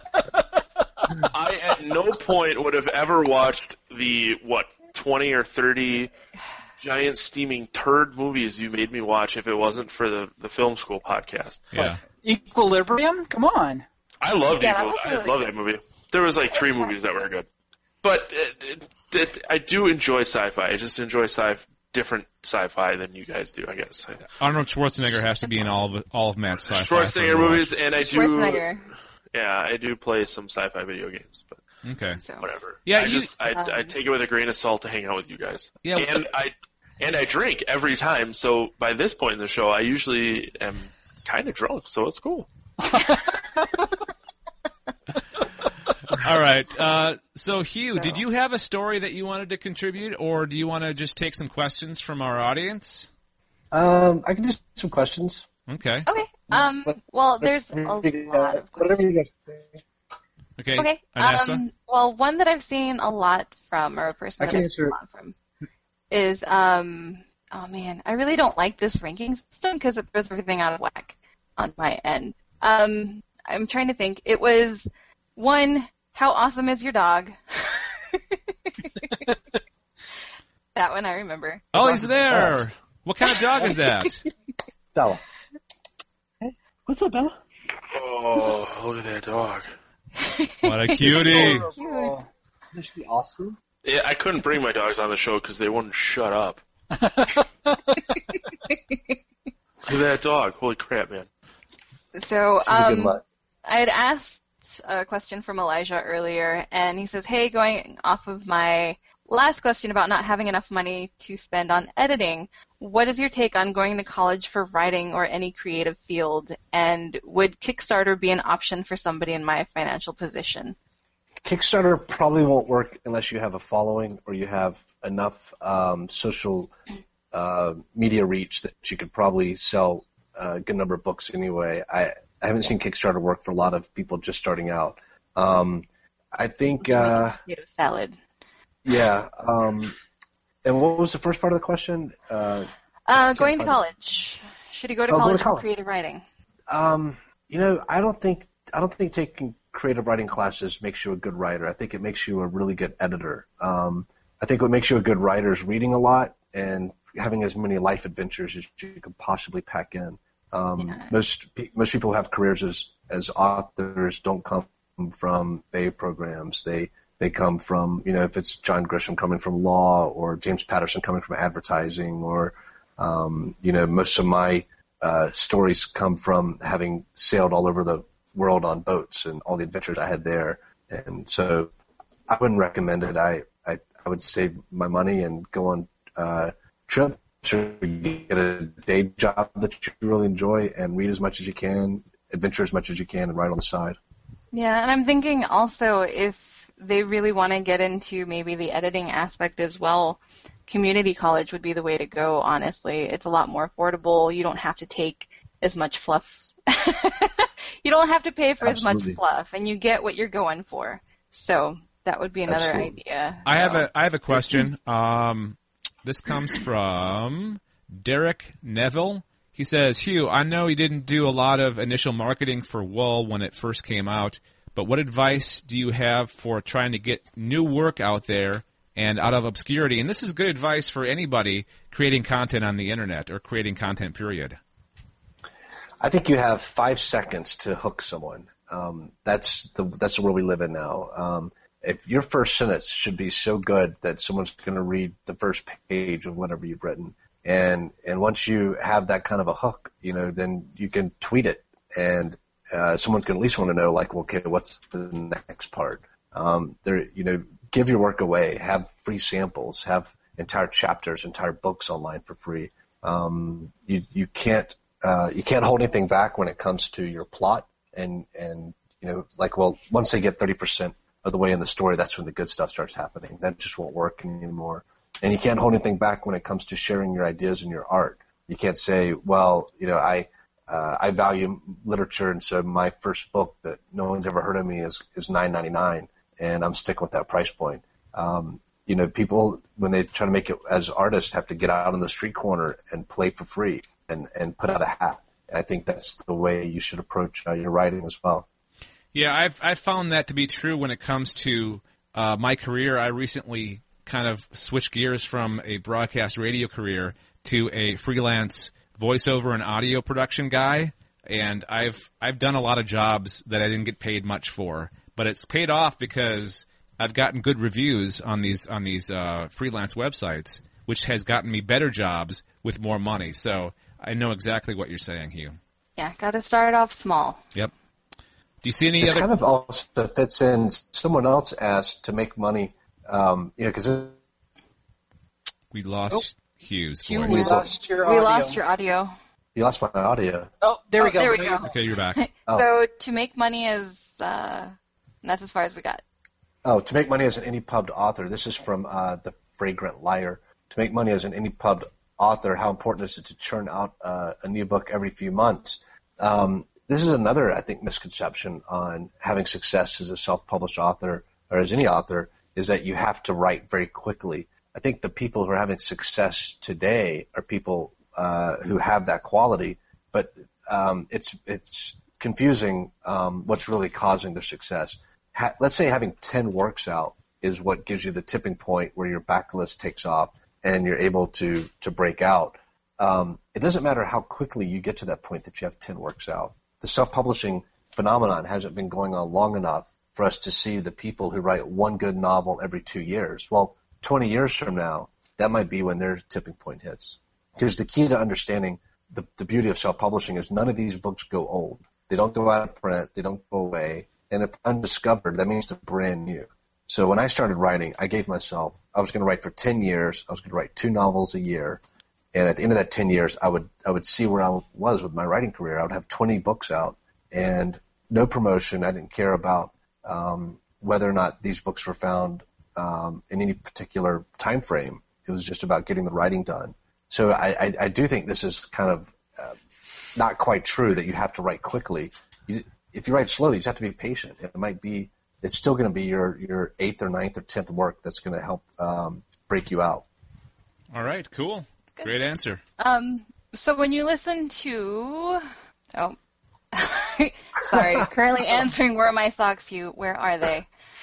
I at no point would have ever watched the 20 or 30 giant steaming turd movies you made me watch if it wasn't for the Film School podcast. Yeah. Equilibrium? Come on. I loved I love that movie. There was like 3 movies that were good. But I do enjoy sci-fi. I just enjoy different sci-fi than you guys do, I guess. Arnold Schwarzenegger has to be in all of Matt's sci-fi. Schwarzenegger movies, and I do. Schwarzenegger. Yeah, I do play some sci-fi video games, but Okay. So. whatever. Yeah, I take it with a grain of salt to hang out with you guys. Yeah, and I drink every time. So by this point in the show, I usually am kind of drunk, so it's cool. All right. So, Hugh, did you have a story that you wanted to contribute, or do you want to just take some questions from our audience? I can do some questions. Okay. Okay. Well, there's a lot of questions. Whatever you guys say. Okay. Inessa? Well, one that I've seen a lot from, or a person I that can I've seen answer a lot from, is, oh man, I really don't like this ranking system because it throws everything out of whack on my end. I'm trying to think. It was, 1, how awesome is your dog? That one I remember. Oh, he's there. What kind of dog is that? Bella. Hey, what's up, Bella? Oh, look at that dog. What a cutie. Cute. Isn't she awesome? Yeah, I couldn't bring my dogs on the show because they wouldn't shut up. Look at that dog. Holy crap, man. So, She's a good mutt. I had asked a question from Elijah earlier, and he says, hey, going off of my last question about not having enough money to spend on editing, what is your take on going to college for writing or any creative field, and would Kickstarter be an option for somebody in my financial position? Kickstarter probably won't work unless you have a following or you have enough social media reach that you could probably sell a good number of books anyway. I haven't seen Kickstarter work for a lot of people just starting out. I think... Potato salad. Yeah. And what was the first part of the question? Going to college. Should he go to college for creative writing? You know, I don't think taking creative writing classes makes you a good writer. I think it makes you a really good editor. I think what makes you a good writer is reading a lot and having as many life adventures as you could possibly pack in. Most people who have careers as authors don't come from BA programs. They come from, you know, if it's John Grisham coming from law or James Patterson coming from advertising or, you know, most of my stories come from having sailed all over the world on boats and all the adventures I had there. And so I wouldn't recommend it. I would save my money and go on trips or get a day job that you really enjoy and read as much as you can, adventure as much as you can, and write on the side. Yeah, and I'm thinking also if they really want to get into maybe the editing aspect as well, community college would be the way to go, honestly. It's a lot more affordable. You don't have to take as much fluff. You don't have to pay for as much fluff, and you get what you're going for. So that would be another idea. I have a question. This comes from Derek Neville. He says, Hugh, I know you didn't do a lot of initial marketing for Wool when it first came out, but what advice do you have for trying to get new work out there and out of obscurity? And this is good advice for anybody creating content on the internet or creating content, period. I think you have 5 seconds to hook someone. That's the world we live in now. If your first sentence should be so good that someone's going to read the first page of whatever you've written, and once you have that kind of a hook, you know, then you can tweet it, and someone's going to at least want to know, like, well, okay, what's the next part? You know, give your work away, have free samples, have entire chapters, entire books online for free. You can't hold anything back when it comes to your plot, and you know, like, well, once they get 30% of the way in the story, that's when the good stuff starts happening. That just won't work anymore. And you can't hold anything back when it comes to sharing your ideas and your art. You can't say, well, you know, I value literature, and so my first book that no one's ever heard of me is $9.99, and I'm sticking with that price point. You know, people, when they try to make it as artists, have to get out on the street corner and play for free and put out a hat. I think that's the way you should approach your writing as well. Yeah, I've found that to be true when it comes to my career. I recently kind of switched gears from a broadcast radio career to a freelance voiceover and audio production guy, and I've done a lot of jobs that I didn't get paid much for, but it's paid off because I've gotten good reviews on these freelance websites, which has gotten me better jobs with more money. So I know exactly what you're saying, Hugh. Yeah, got to start off small. Yep. Do you see any This other? kind of also fits in. Someone else asked to make money, because We lost Hugh's Hugh, voice. we lost your We audio. lost your audio. you lost my audio. Oh, there we Oh, go. there we go. Okay, you're back. Oh. So to make money is that's as far as we got. Oh, to make money as an indie pubbed author. This is from The Fragrant Liar. To make money as an indie pubbed author, how important is it to churn out a new book every few months? This is another, I think, misconception on having success as a self-published author or as any author, is that you have to write very quickly. I think the people who are having success today are people who have that quality, but it's confusing what's really causing their success. Let's say having 10 works out is what gives you the tipping point where your backlist takes off and you're able to break out. It doesn't matter how quickly you get to that point that you have 10 works out. The self-publishing phenomenon hasn't been going on long enough for us to see the people who write one good novel every 2 years. Well, 20 years from now, that might be when their tipping point hits. Because the key to understanding the beauty of self-publishing is none of these books go old. They don't go out of print. They don't go away. And if undiscovered, that means they're brand new. So when I started writing, I gave myself, I was going to write for 10 years. I was going to write 2 novels a year. And at the end of that 10 years, I would see where I was with my writing career. I would have 20 books out and no promotion. I didn't care about whether or not these books were found in any particular time frame. It was just about getting the writing done. So I do think this is kind of not quite true that you have to write quickly. If you write slowly, you just have to be patient. It's still going to be your 8th or 9th or 10th work that's going to help break you out. All right, cool. Great answer. So when you listen to, sorry, currently answering where are my socks, Hugh? Where are they?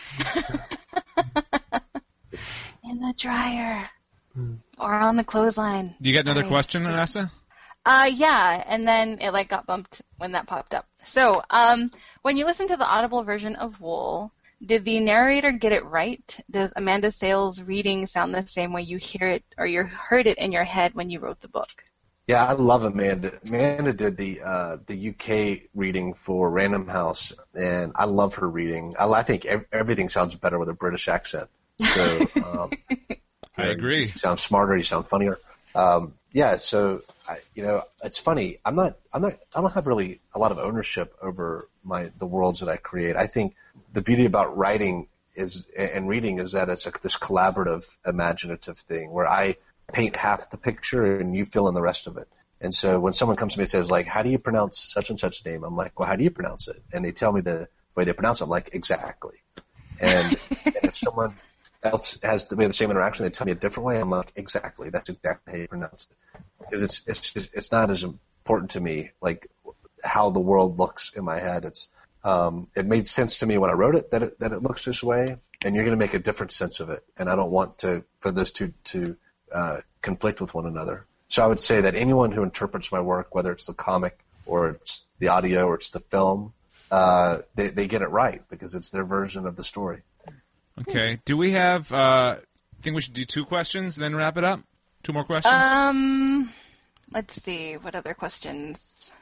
In the dryer. Or on the clothesline. Do you get another question, Anessa? Yeah, and then it got bumped when that popped up. So, when you listen to the Audible version of Wool, did the narrator get it right? Does Amanda Sales' reading sound the same way you hear it or you heard it in your head when you wrote the book? Yeah, I love Amanda. Amanda did the UK reading for Random House, and I love her reading. I think everything sounds better with a British accent. So, I agree. You sound smarter. You sound funnier. So it's funny. I don't have really a lot of ownership over the worlds that I create. I think the beauty about writing and reading is that it's this collaborative, imaginative thing where I paint half the picture and you fill in the rest of it. And so when someone comes to me and says, like, how do you pronounce such and such name? I'm like, well, how do you pronounce it? And they tell me the way they pronounce it. I'm like, exactly. And if someone else has the same interaction, they tell me a different way, I'm like, exactly. That's exactly how you pronounce it. Because it's not as important to me, like, how the world looks in my head. It made sense to me when I wrote it that it looks this way, and you're going to make a different sense of it. And I don't want for those two to conflict with one another. So I would say that anyone who interprets my work, whether it's the comic or it's the audio or it's the film, they get it right because it's their version of the story. Okay. Do we have? I think we should do 2 questions, then wrap it up. 2 more questions. Let's see. What other questions?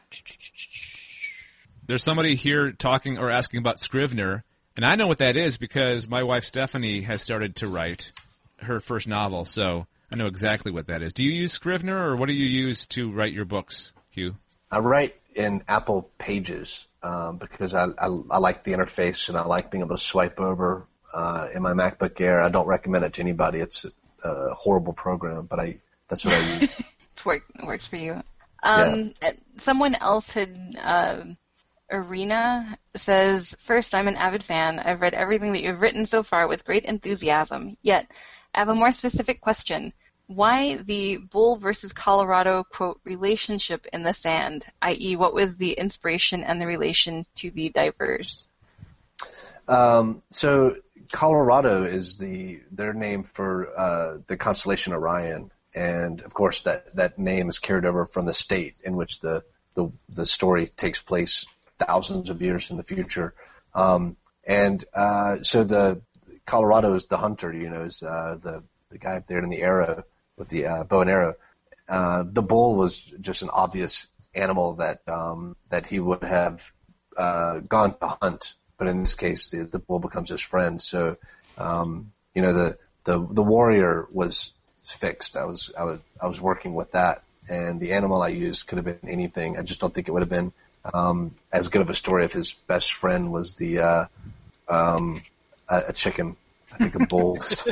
There's somebody here talking or asking about Scrivener, and I know what that is because my wife Stephanie has started to write her first novel, so I know exactly what that is. Do you use Scrivener, or what do you use to write your books, Hugh? I write in Apple Pages because I like the interface and I like being able to swipe over in my MacBook Air. I don't recommend it to anybody. It's a horrible program, but that's what I use. It works for you. Yeah. Someone else had, Arena says, first, I'm an avid fan. I've read everything that you've written so far with great enthusiasm. Yet, I have a more specific question. Why the Bull versus Colorado, quote, relationship in the sand, i.e., what was the inspiration and the relation to the divers? So Colorado is their name for the constellation Orion, and of course that name is carried over from the state in which the story takes place thousands of years in the future, so the Colorado is the hunter, is the guy up there in the arrow, bow and arrow. The bull was just an obvious animal that he would have gone to hunt, but in this case, the bull becomes his friend. So, the warrior was fixed. I was working with that, and the animal I used could have been anything. I just don't think it would have been as good of a story if his best friend was a chicken. I think a bull was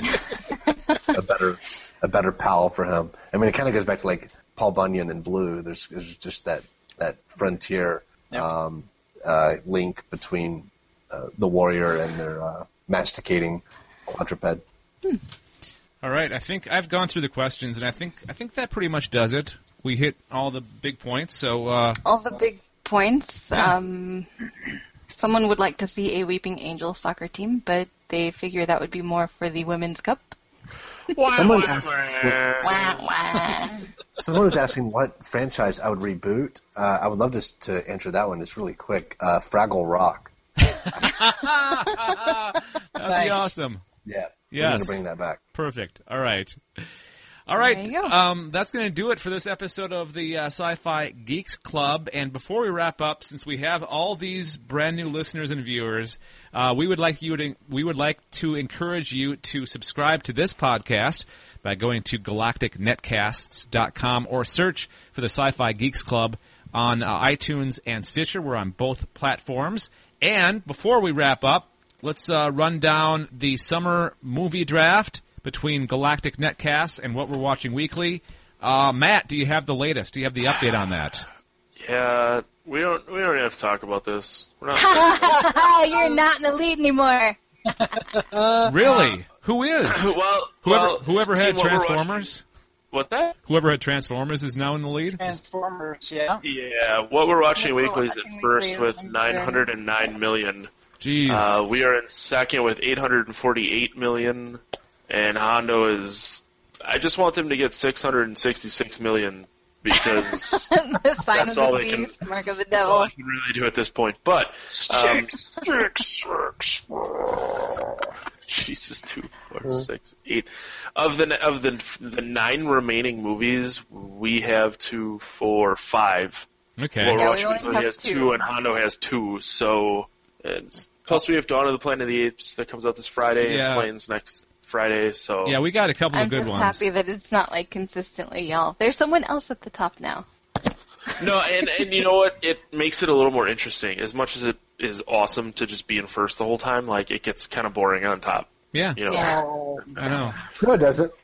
a better pal for him. I mean, it kind of goes back to like Paul Bunyan and Blue. There's just that frontier link between the warrior and their masticating quadruped. All right, I think I've gone through the questions, and I think that pretty much does it. We hit all the big points, so... all the big points. Yeah. Someone would like to see a Weeping Angel soccer team, but they figure that would be more for the Women's Cup. Someone Wah, wah. was asking what franchise I would reboot. I would love to answer that one. It's really quick. Fraggle Rock. That'd be awesome. Yeah. Yes. We're going to bring that back. Perfect. All right. All right. There you go. That's going to do it for this episode of the Sci-Fi Geeks Club. And before we wrap up, since we have all these brand new listeners and viewers, we would like to encourage you to subscribe to this podcast by going to galacticnetcasts.com or search for the Sci-Fi Geeks Club on iTunes and Stitcher. We're on both platforms. And before we wrap up, let's run down the summer movie draft between Galactic Netcasts and what we're watching weekly. Matt, do you have the latest? Do you have the update on that? Yeah, we don't have to talk about this. We're not. You're not in the lead anymore. Really? Who is? Whoever had team, what we're Transformers? What's that? Whoever had Transformers is now in the lead? Transformers, yeah. Yeah, what we're watching What we're weekly is watching at first weekly is with 909 million. Jeez. We are in second with 848 million, and Hondo is... I just want them to get 666 million because The sign that's of all the they can... beast, mark of the That's all devil. I can really do at this point. But Jesus, 2, 4, 6, 8. Of the 9 remaining movies, we have 2, 4, 5. Okay. Well, Yeah, we Watch only Weekly have has 2. 2, and Hondo has 2. So, plus we have Dawn of the Planet of the Apes that comes out this Friday, Yeah. and Planes next Friday. So Yeah, we got a couple I'm of good just ones. happy that it's not like consistently y'all. There's someone else at the top now. No, and you know what? It makes it a little more interesting. As much as it is awesome to just be in first the whole time, like it gets kind of boring on top. Yeah, You know. Yeah. I know. No, it doesn't.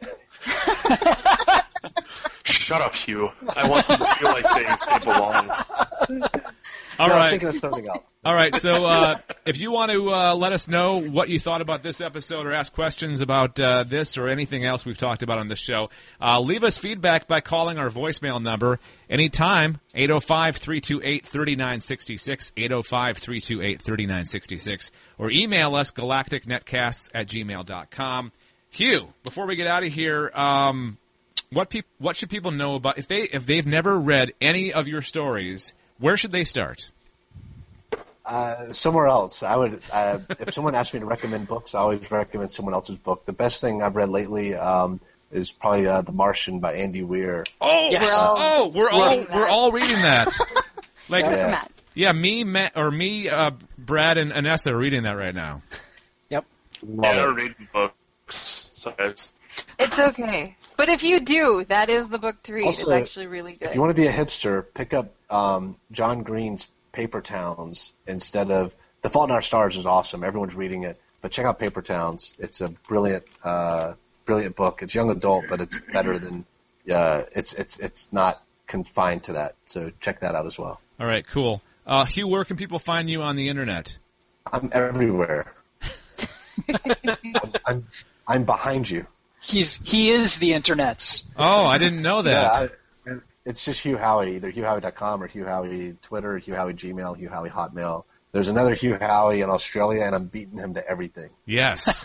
Shut up, Hugh. I want them to feel like they belong. All I was right. thinking of something else. All right, so if you want to let us know what you thought about this episode or ask questions about this or anything else we've talked about on this show, leave us feedback by calling our voicemail number anytime, 805-328-3966, 805-328-3966, or email us galacticnetcasts@gmail.com. Hugh, before we get out of here, what should people know about, if they've never read any of your stories, where should they start? Somewhere else. I would. If someone asked me to recommend books, I always recommend someone else's book. The best thing I've read lately is probably The Martian by Andy Weir. Oh, Yes. we're all reading that. Like, Except for Matt. yeah, me, Brad, and Anessa are reading that right now. Yep. Love Yeah, it. reading books. So it's It's okay. But if you do, that is the book to read. Also, it's actually really good. If you want to be a hipster, pick up John Green's Paper Towns instead of The Fault in Our Stars is awesome. Everyone's reading it, but check out Paper Towns. It's a brilliant book. It's young adult, but it's better than it's not confined to that. So check that out as well. All right, cool. Hugh, where can people find you on the internet? I'm everywhere. I'm behind you. He is the internet's. Oh, I didn't know that. Yeah, it's just Hugh Howey, either HughHowey.com or Hugh Howey Twitter, Hugh Howey Gmail, Hugh Howey Hotmail. There's another Hugh Howey in Australia, and I'm beating him to everything. Yes.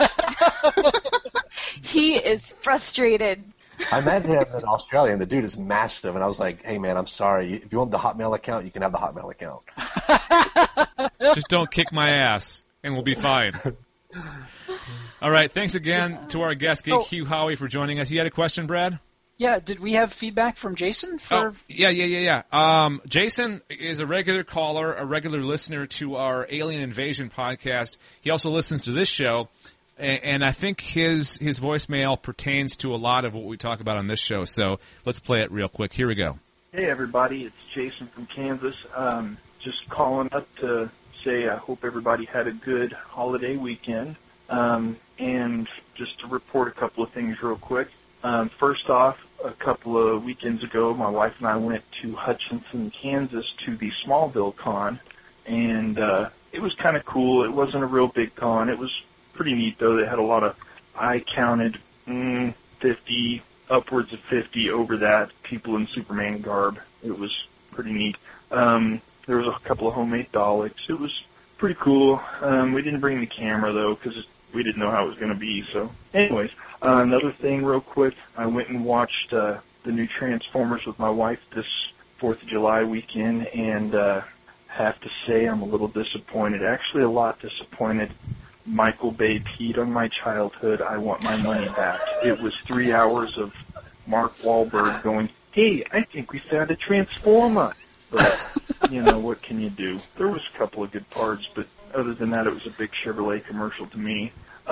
He is frustrated. I met him in Australia, and the dude is massive, and I was like, hey, man, I'm sorry. If you want the Hotmail account, you can have the Hotmail account. Just don't kick my ass, and we'll be fine. All right, thanks again to our guest geek, Hugh Howey, for joining us. You had a question, Brad? Yeah, did we have feedback from Jason? Yeah. Jason is a regular caller, a regular listener to our Alien Invasion podcast. He also listens to this show, and I think his voicemail pertains to a lot of what we talk about on this show. So let's play it real quick. Here we go. Hey, everybody. It's Jason from Kansas. Just calling up to say I hope everybody had a good holiday weekend. And just to report a couple of things real quick. First off, a couple of weekends ago, my wife and I went to Hutchinson, Kansas to the Smallville Con, and it was kind of cool. It wasn't a real big con. It was pretty neat, though. They had a lot of, I counted 50, upwards of 50 over that, people in Superman garb. It was pretty neat. There was a couple of homemade Daleks. It was pretty cool. We didn't bring the camera, though, because we didn't know how it was going to be. So, anyways, another thing real quick, I went and watched the new Transformers with my wife this 4th of July weekend, and have to say I'm a little disappointed, actually a lot disappointed. Michael Bay peed on my childhood. I want my money back. It was 3 hours of Mark Wahlberg going, hey, I think we found a Transformer. But, you know, what can you do? There was a couple of good parts, but other than that, it was a big Chevrolet commercial to me.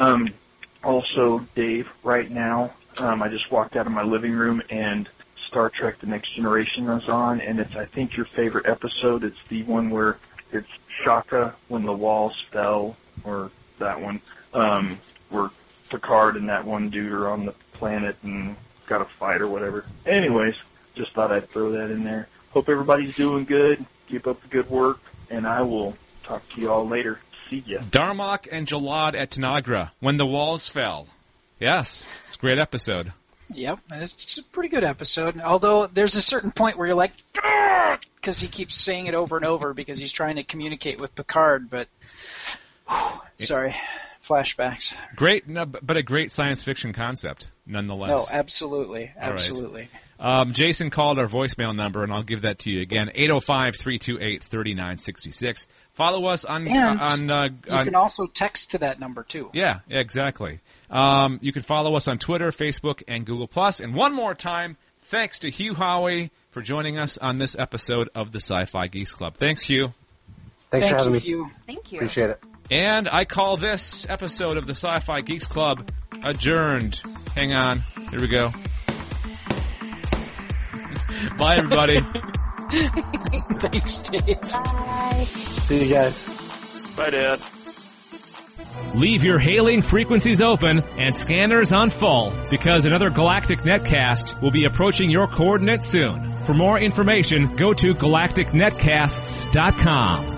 Also, Dave, right now, I just walked out of my living room and Star Trek The Next Generation is on, and it's, I think, your favorite episode. It's the one where it's Shaka when the walls fell, or that one, where Picard and that one dude are on the planet and got a fight or whatever. Anyways, just thought I'd throw that in there. Hope everybody's doing good. Keep up the good work, and I will talk to you all later. See ya. Darmok and Jalad at Tanagra, When the Walls Fell. Yes, it's a great episode. Yep, it's a pretty good episode, although there's a certain point where you're like, because he keeps saying it over and over because he's trying to communicate with Picard, but, sorry, flashbacks. Great, no, but a great science fiction concept, nonetheless. Oh, absolutely, absolutely. Right. Jason called our voicemail number, and I'll give that to you again, 805-328-3966. Follow us on... you can also text to that number, too. Yeah, exactly. You can follow us on Twitter, Facebook, and Google+. And one more time, thanks to Hugh Howey for joining us on this episode of the Sci-Fi Geeks Club. Thanks, Hugh. Thanks for having me. Hugh. Thank you. Appreciate it. And I call this episode of the Sci-Fi Geeks Club adjourned. Hang on. Here we go. Bye, everybody. Thanks, Dave. Bye. See you guys. Bye, Dad. Leave your hailing frequencies open and scanners on full, because another Galactic Netcast will be approaching your coordinates soon. For more information, go to galacticnetcasts.com.